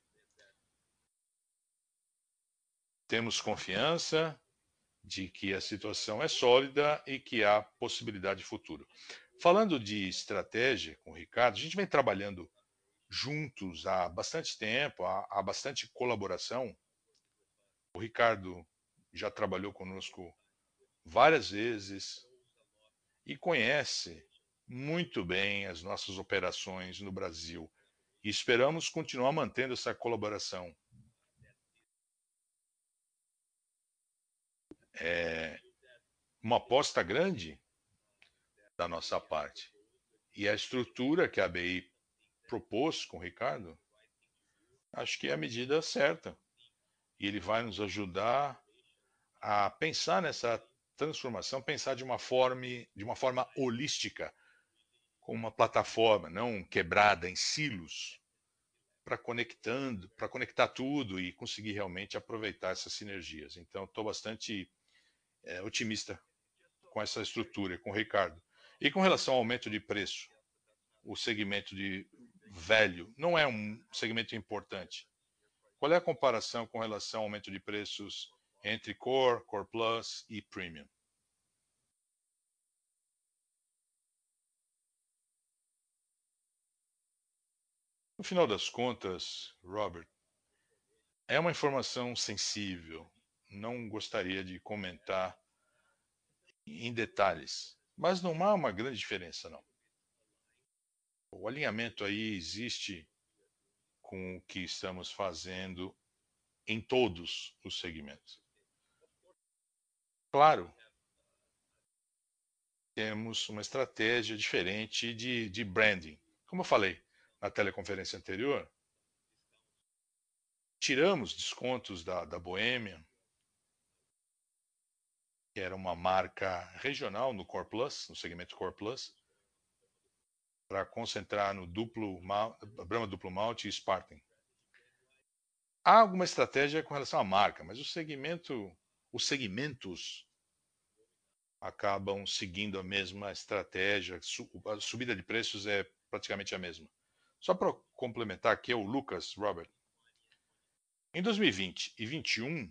Temos confiança de que a situação é sólida e que há possibilidade de futuro. Falando de estratégia com o Ricardo, a gente vem trabalhando juntos há bastante tempo, há bastante colaboração. O Ricardo já trabalhou conosco várias vezes e conhece muito bem as nossas operações no Brasil. E esperamos continuar mantendo essa colaboração. É uma aposta grande da nossa parte. E a estrutura que a ABI propôs com o Ricardo, acho que é a medida certa. E ele vai nos ajudar a pensar nessa transformação, pensar de uma forma holística, com uma plataforma não quebrada em silos, para conectar tudo e conseguir realmente aproveitar essas sinergias. Então, estou bastante otimista com essa estrutura, com o Ricardo. E com relação ao aumento de preço, o segmento de velho não é um segmento importante. Qual é a comparação com relação ao aumento de preços entre Core, Core Plus e Premium? No final das contas, Robert, é uma informação sensível. Não gostaria de comentar em detalhes, mas não há uma grande diferença, não. O alinhamento aí existe com o que estamos fazendo em todos os segmentos. Claro, temos uma estratégia diferente de branding. Como eu falei na teleconferência anterior, tiramos descontos da Bohemian, que era uma marca regional no Core Plus, no segmento Core Plus, para concentrar no Brahma Duplo Malte e Spartan. Há alguma estratégia com relação à marca, mas os segmentos acabam seguindo a mesma estratégia. A subida de preços é praticamente a mesma. Só para complementar aqui, é o Lucas, Robert. Em 2020 e 2021,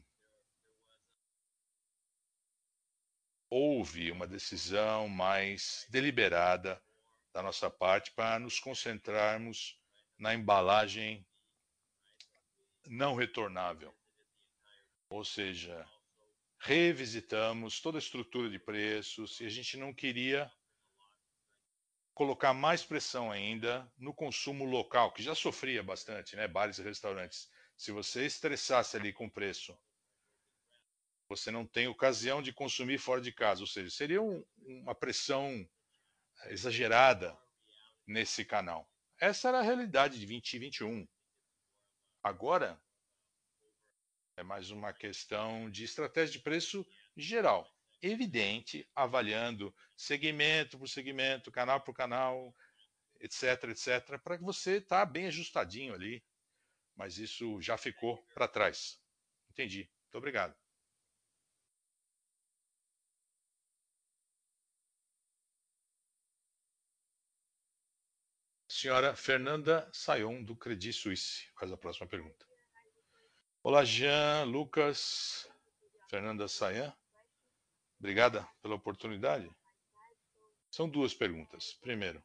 houve uma decisão mais deliberada da nossa parte para nos concentrarmos na embalagem não retornável. Ou seja, revisitamos toda a estrutura de preços e a gente não queria colocar mais pressão ainda no consumo local, que já sofria bastante, né? Bares e restaurantes. Se você estressasse ali com o preço, você não tem ocasião de consumir fora de casa. Ou seja, seria uma pressão exagerada nesse canal. Essa era a realidade de 2021. Agora, é mais uma questão de estratégia de preço geral. Evidente, avaliando segmento por segmento, canal por canal, etc, etc, para que você tá bem ajustadinho ali. Mas isso já ficou para trás. Entendi. Muito obrigado. Senhora Fernanda Sayon, do Credit Suisse, faz a próxima pergunta. Olá, Jean, Lucas. Fernanda Sayan, obrigada pela oportunidade. São duas perguntas. Primeiro,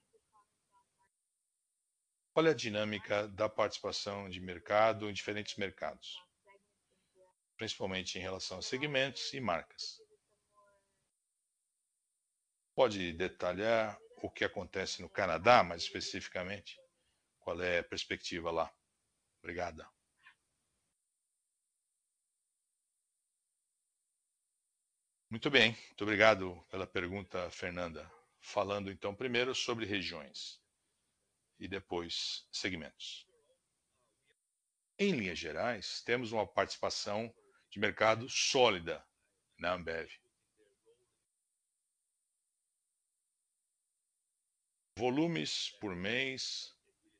qual é a dinâmica da participação de mercado em diferentes mercados, principalmente em relação a segmentos e marcas? Pode detalhar o que acontece no Canadá, mais especificamente? Qual é a perspectiva lá? Obrigada. Muito bem, muito obrigado pela pergunta, Fernanda. Falando então primeiro sobre regiões e depois segmentos. Em linhas gerais, temos uma participação de mercado sólida na Ambev. Volumes por mês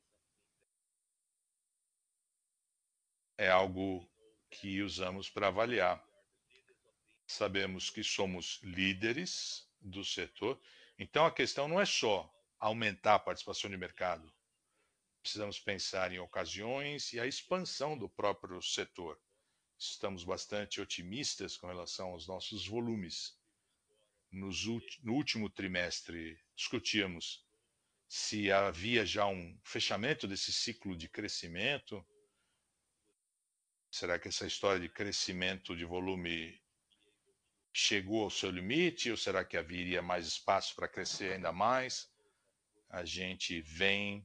é algo que usamos para avaliar. Sabemos que somos líderes do setor, então a questão não é só aumentar a participação de mercado. Precisamos pensar em ocasiões e a expansão do próprio setor. Estamos bastante otimistas com relação aos nossos volumes. No último trimestre, discutíamos se havia já um fechamento desse ciclo de crescimento. Será que essa história de crescimento de volume chegou ao seu limite ou será que haveria mais espaço para crescer ainda mais? A gente vem,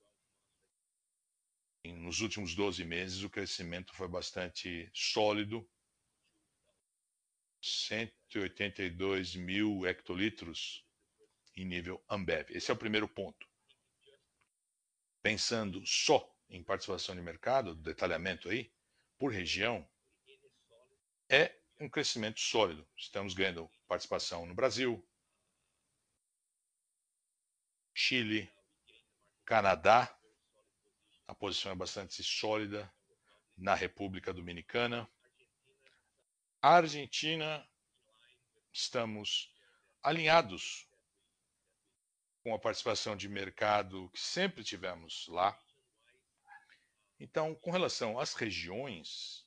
nos últimos 12 meses, o crescimento foi bastante sólido, 182 mil hectolitros em nível Ambev. Esse é o primeiro ponto. Pensando só em participação de mercado, detalhamento aí, por região, é um crescimento sólido. Estamos ganhando participação no Brasil, Chile, Canadá, a posição é bastante sólida, na República Dominicana. A Argentina, estamos alinhados com a participação de mercado que sempre tivemos lá. Então, com relação às regiões,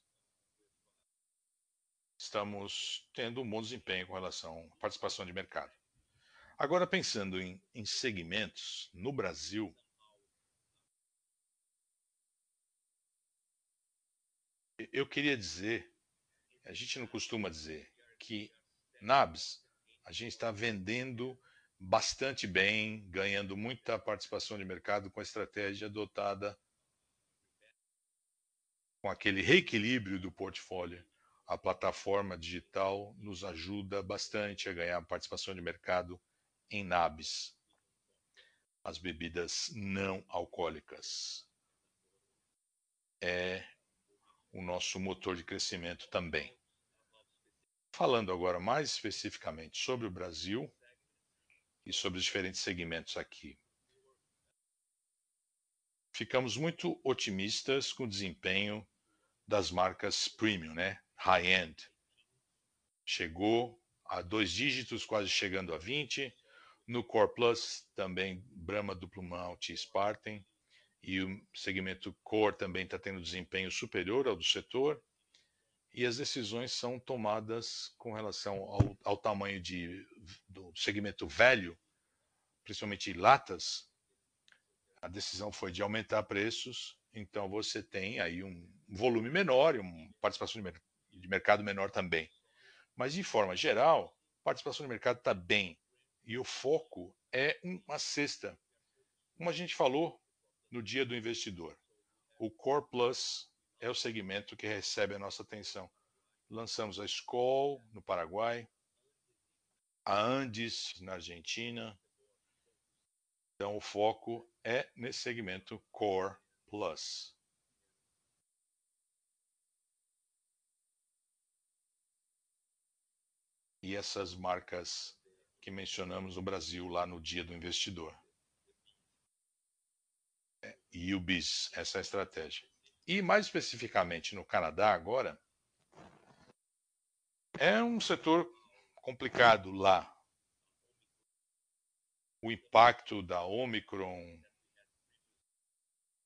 estamos tendo um bom desempenho com relação à participação de mercado. Agora, pensando em segmentos, no Brasil, eu queria dizer, a gente não costuma dizer, que NABs, a gente está vendendo bastante bem, ganhando muita participação de mercado com a estratégia adotada com aquele reequilíbrio do portfólio. A plataforma digital nos ajuda bastante a ganhar participação de mercado em NABs, as bebidas não alcoólicas. É o nosso motor de crescimento também. Falando agora mais especificamente sobre o Brasil e sobre os diferentes segmentos aqui. Ficamos muito otimistas com o desempenho das marcas premium, né? High-end. Chegou a 2 dígitos, quase chegando a 20. No Core Plus, também Brahma Duplo Malte e Spaten. E o segmento Core também está tendo desempenho superior ao do setor. E as decisões são tomadas com relação ao tamanho do segmento velho, principalmente latas. A decisão foi de aumentar preços, então você tem aí um volume menor e uma participação de mercado menor também. Mas, de forma geral, a participação de mercado está bem. E o foco é uma cesta. Como a gente falou no dia do investidor, o Core Plus é o segmento que recebe a nossa atenção. Lançamos a Skol no Paraguai, a Andes na Argentina. Então, o foco é nesse segmento Core Plus. E essas marcas que mencionamos no Brasil lá no dia do investidor. UBIS, essa é a estratégia. E mais especificamente no Canadá agora, é um setor complicado lá. O impacto da Omicron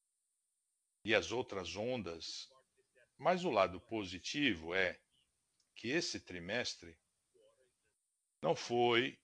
e as outras ondas, mas o lado positivo é que esse trimestre não foi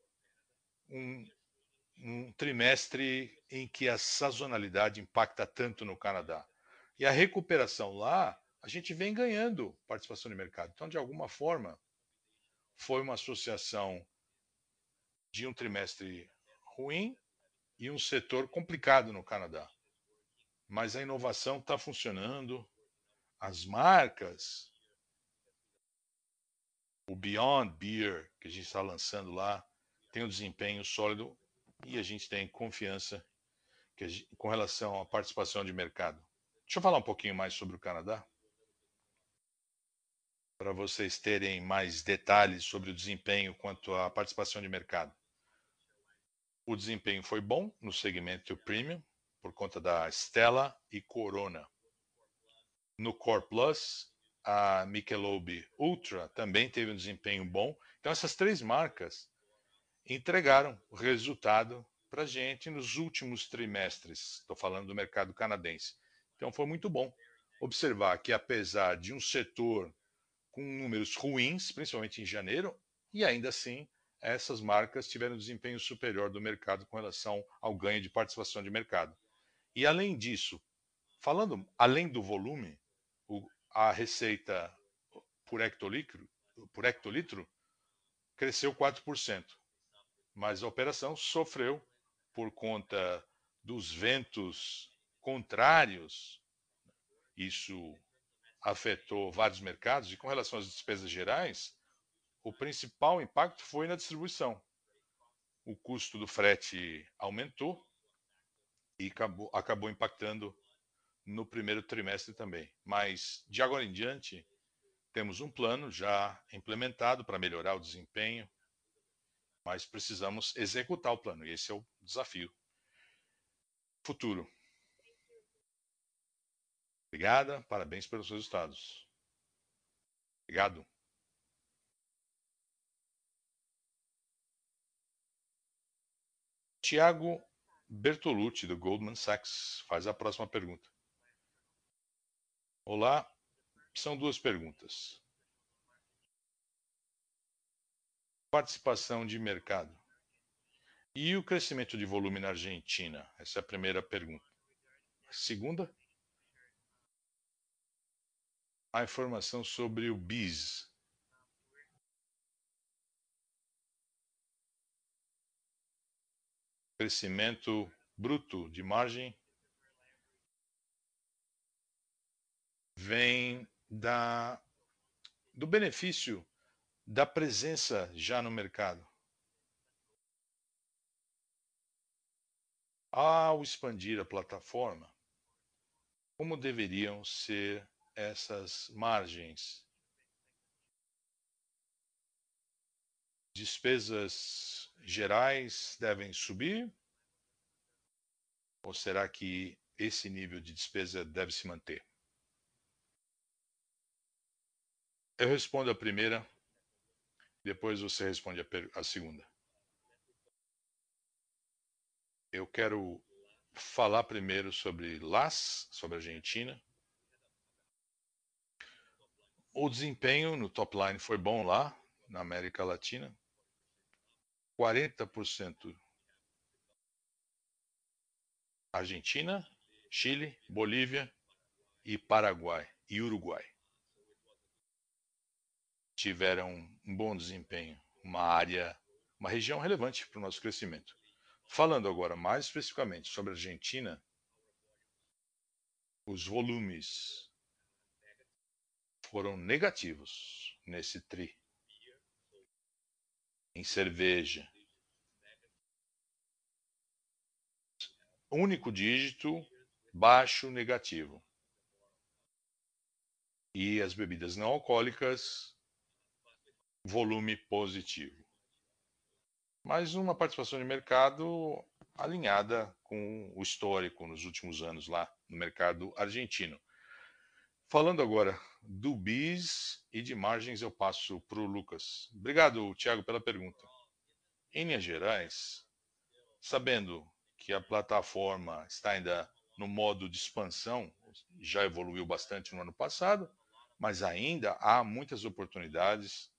um trimestre em que a sazonalidade impacta tanto no Canadá. E a recuperação lá, a gente vem ganhando participação de mercado. Então, de alguma forma, foi uma associação de um trimestre ruim e um setor complicado no Canadá. Mas a inovação está funcionando, as marcas, o Beyond Beer que a gente está lançando lá, tem um desempenho sólido e a gente tem confiança com relação à participação de mercado. Deixa eu falar um pouquinho mais sobre o Canadá, para vocês terem mais detalhes sobre o desempenho quanto à participação de mercado. O desempenho foi bom no segmento premium, por conta da Stella e Corona. No Core Plus, a Michelob Ultra também teve um desempenho bom. Então, essas três marcas entregaram o resultado para a gente nos últimos trimestres. Estou falando do mercado canadense. Então, foi muito bom observar que, apesar de um setor com números ruins, principalmente em janeiro, e ainda assim, essas marcas tiveram um desempenho superior do mercado com relação ao ganho de participação de mercado. E, além disso, falando além do volume, a receita por hectolitro cresceu 4%, mas a operação sofreu por conta dos ventos contrários. Isso afetou vários mercados e, com relação às despesas gerais, o principal impacto foi na distribuição. O custo do frete aumentou e acabou impactando no primeiro trimestre também. Mas, de agora em diante, temos um plano já implementado para melhorar o desempenho, mas precisamos executar o plano, e esse é o desafio futuro. Obrigada, parabéns pelos resultados. Obrigado. Tiago Bertolucci, do Goldman Sachs, faz a próxima pergunta. Olá, são duas perguntas. Participação de mercado e o crescimento de volume na Argentina? Essa é a primeira pergunta. Segunda, a informação sobre o BIS. Crescimento bruto de margem vem do benefício da presença já no mercado. Ao expandir a plataforma, como deveriam ser essas margens? Despesas gerais devem subir? Ou será que esse nível de despesa deve se manter? Eu respondo a primeira, depois você responde a segunda. Eu quero falar primeiro sobre LAS, sobre a Argentina. O desempenho no top line foi bom lá, na América Latina. 40% Argentina, Chile, Bolívia e Paraguai e Uruguai tiveram um bom desempenho, uma região relevante para o nosso crescimento. Falando agora mais especificamente sobre a Argentina, os volumes foram negativos nesse TRI. Em cerveja, único dígito, baixo, negativo. E as bebidas não alcoólicas, volume positivo. Mas uma participação de mercado alinhada com o histórico nos últimos anos lá no mercado argentino. Falando agora do BIS e de margens, eu passo para o Lucas. Obrigado, Thiago, pela pergunta. Em linhas gerais, sabendo que a plataforma está ainda no modo de expansão, já evoluiu bastante no ano passado, mas ainda há muitas oportunidades.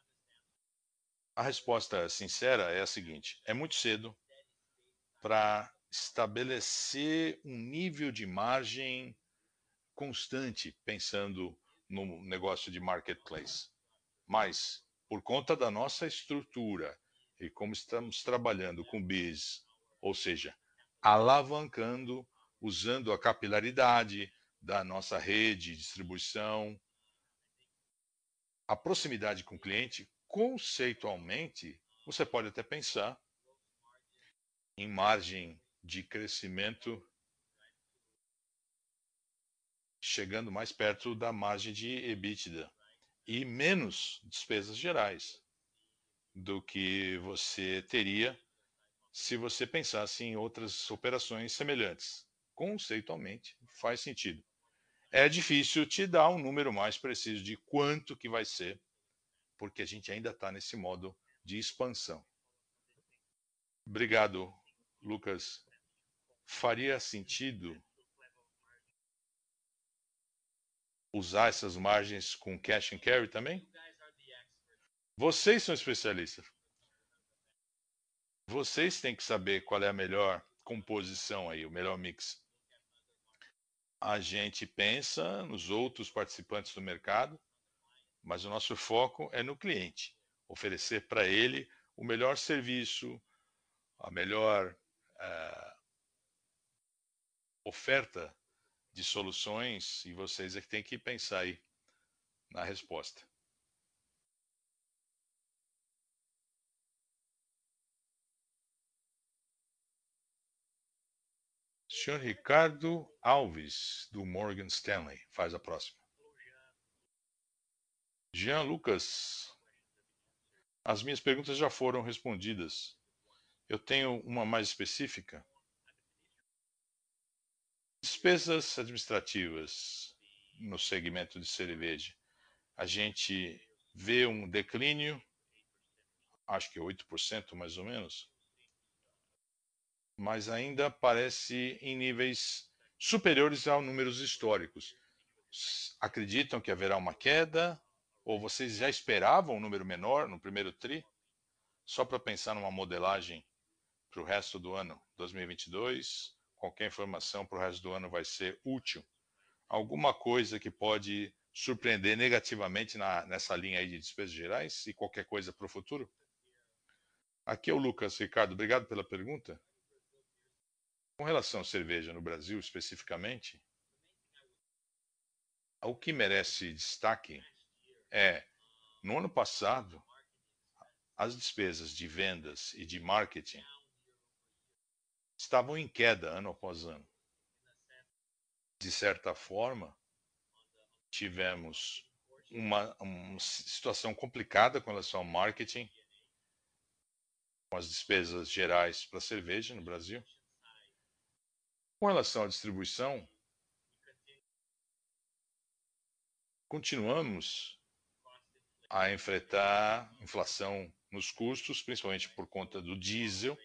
A resposta sincera é a seguinte: é muito cedo para estabelecer um nível de margem constante pensando no negócio de marketplace. Mas, por conta da nossa estrutura e como estamos trabalhando com BIS, ou seja, alavancando, usando a capilaridade da nossa rede de distribuição, a proximidade com o cliente, conceitualmente, você pode até pensar em margem de crescimento chegando mais perto da margem de EBITDA e menos despesas gerais do que você teria se você pensasse em outras operações semelhantes. Conceitualmente, faz sentido. É difícil te dar um número mais preciso de quanto que vai ser, porque a gente ainda está nesse modo de expansão. Obrigado, Lucas. Faria sentido usar essas margens com cash and carry também? Vocês são especialistas. Vocês têm que saber qual é a melhor composição aí, o melhor mix. A gente pensa nos outros participantes do mercado, mas o nosso foco é no cliente, oferecer para ele o melhor serviço, a melhor oferta de soluções, e vocês é que têm que pensar aí na resposta. Senhor Ricardo Alves, do Morgan Stanley, faz a próxima. Jean Lucas, as minhas perguntas já foram respondidas. Eu tenho uma mais específica. Despesas administrativas no segmento de cerveja. A gente vê um declínio, acho que 8% mais ou menos, mas ainda parece em níveis superiores aos números históricos. Acreditam que haverá uma queda? Ou vocês já esperavam um número menor no primeiro TRI? Só para pensar numa modelagem para o resto do ano 2022, qualquer informação para o resto do ano vai ser útil. Alguma coisa que pode surpreender negativamente nessa linha aí de despesas gerais e qualquer coisa para o futuro? Aqui é o Lucas. Ricardo, obrigado pela pergunta. Com relação à cerveja no Brasil especificamente, o que merece destaque é, no ano passado, as despesas de vendas e de marketing estavam em queda ano após ano. De certa forma, tivemos uma situação complicada com relação ao marketing, com as despesas gerais para a cerveja no Brasil. Com relação à distribuição, continuamos a enfrentar inflação nos custos, principalmente por conta do diesel.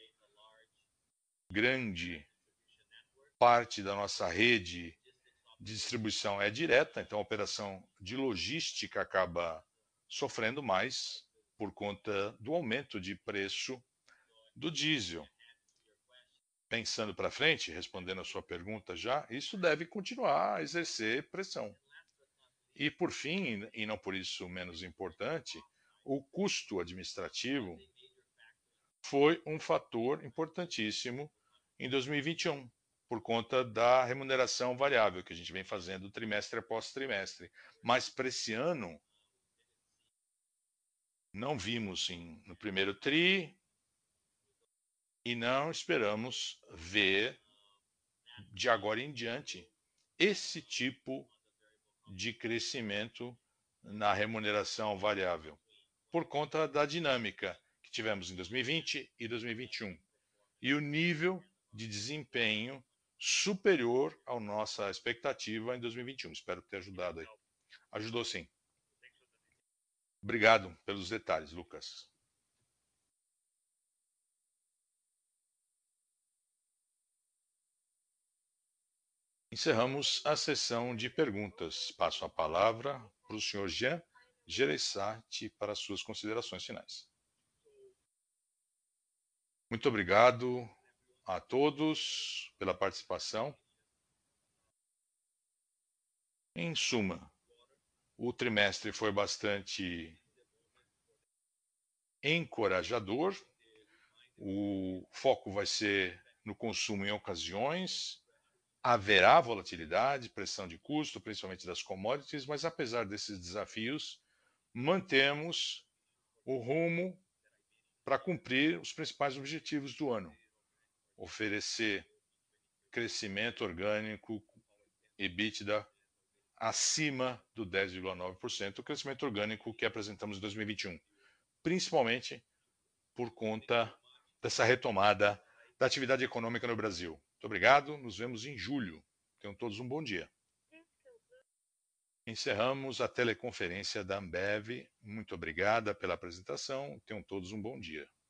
Grande parte da nossa rede de distribuição é direta, então a operação de logística acaba sofrendo mais por conta do aumento de preço do diesel. Pensando para frente, respondendo a sua pergunta já, isso deve continuar a exercer pressão. E por fim, e não por isso menos importante, o custo administrativo foi um fator importantíssimo em 2021, por conta da remuneração variável que a gente vem fazendo trimestre após trimestre. Mas para esse ano, não vimos no primeiro TRI e não esperamos ver de agora em diante esse tipo de crescimento na remuneração variável, por conta da dinâmica que tivemos em 2020 e 2021 e o nível de desempenho superior à nossa expectativa em 2021. Espero ter ajudado aí. Ajudou sim. Obrigado pelos detalhes, Lucas. Encerramos a sessão de perguntas. Passo a palavra para o senhor Jean Gereissati para as suas considerações finais. Muito obrigado a todos pela participação. Em suma, o trimestre foi bastante encorajador. O foco vai ser no consumo em ocasiões. Haverá volatilidade, pressão de custo, principalmente das commodities, mas apesar desses desafios, mantemos o rumo para cumprir os principais objetivos do ano. Oferecer crescimento orgânico, EBITDA, acima do 10,9%, o crescimento orgânico que apresentamos em 2021, principalmente por conta dessa retomada da atividade econômica no Brasil. Muito obrigado, nos vemos em julho. Tenham todos um bom dia. Encerramos a teleconferência da Ambev. Muito obrigada pela apresentação. Tenham todos um bom dia.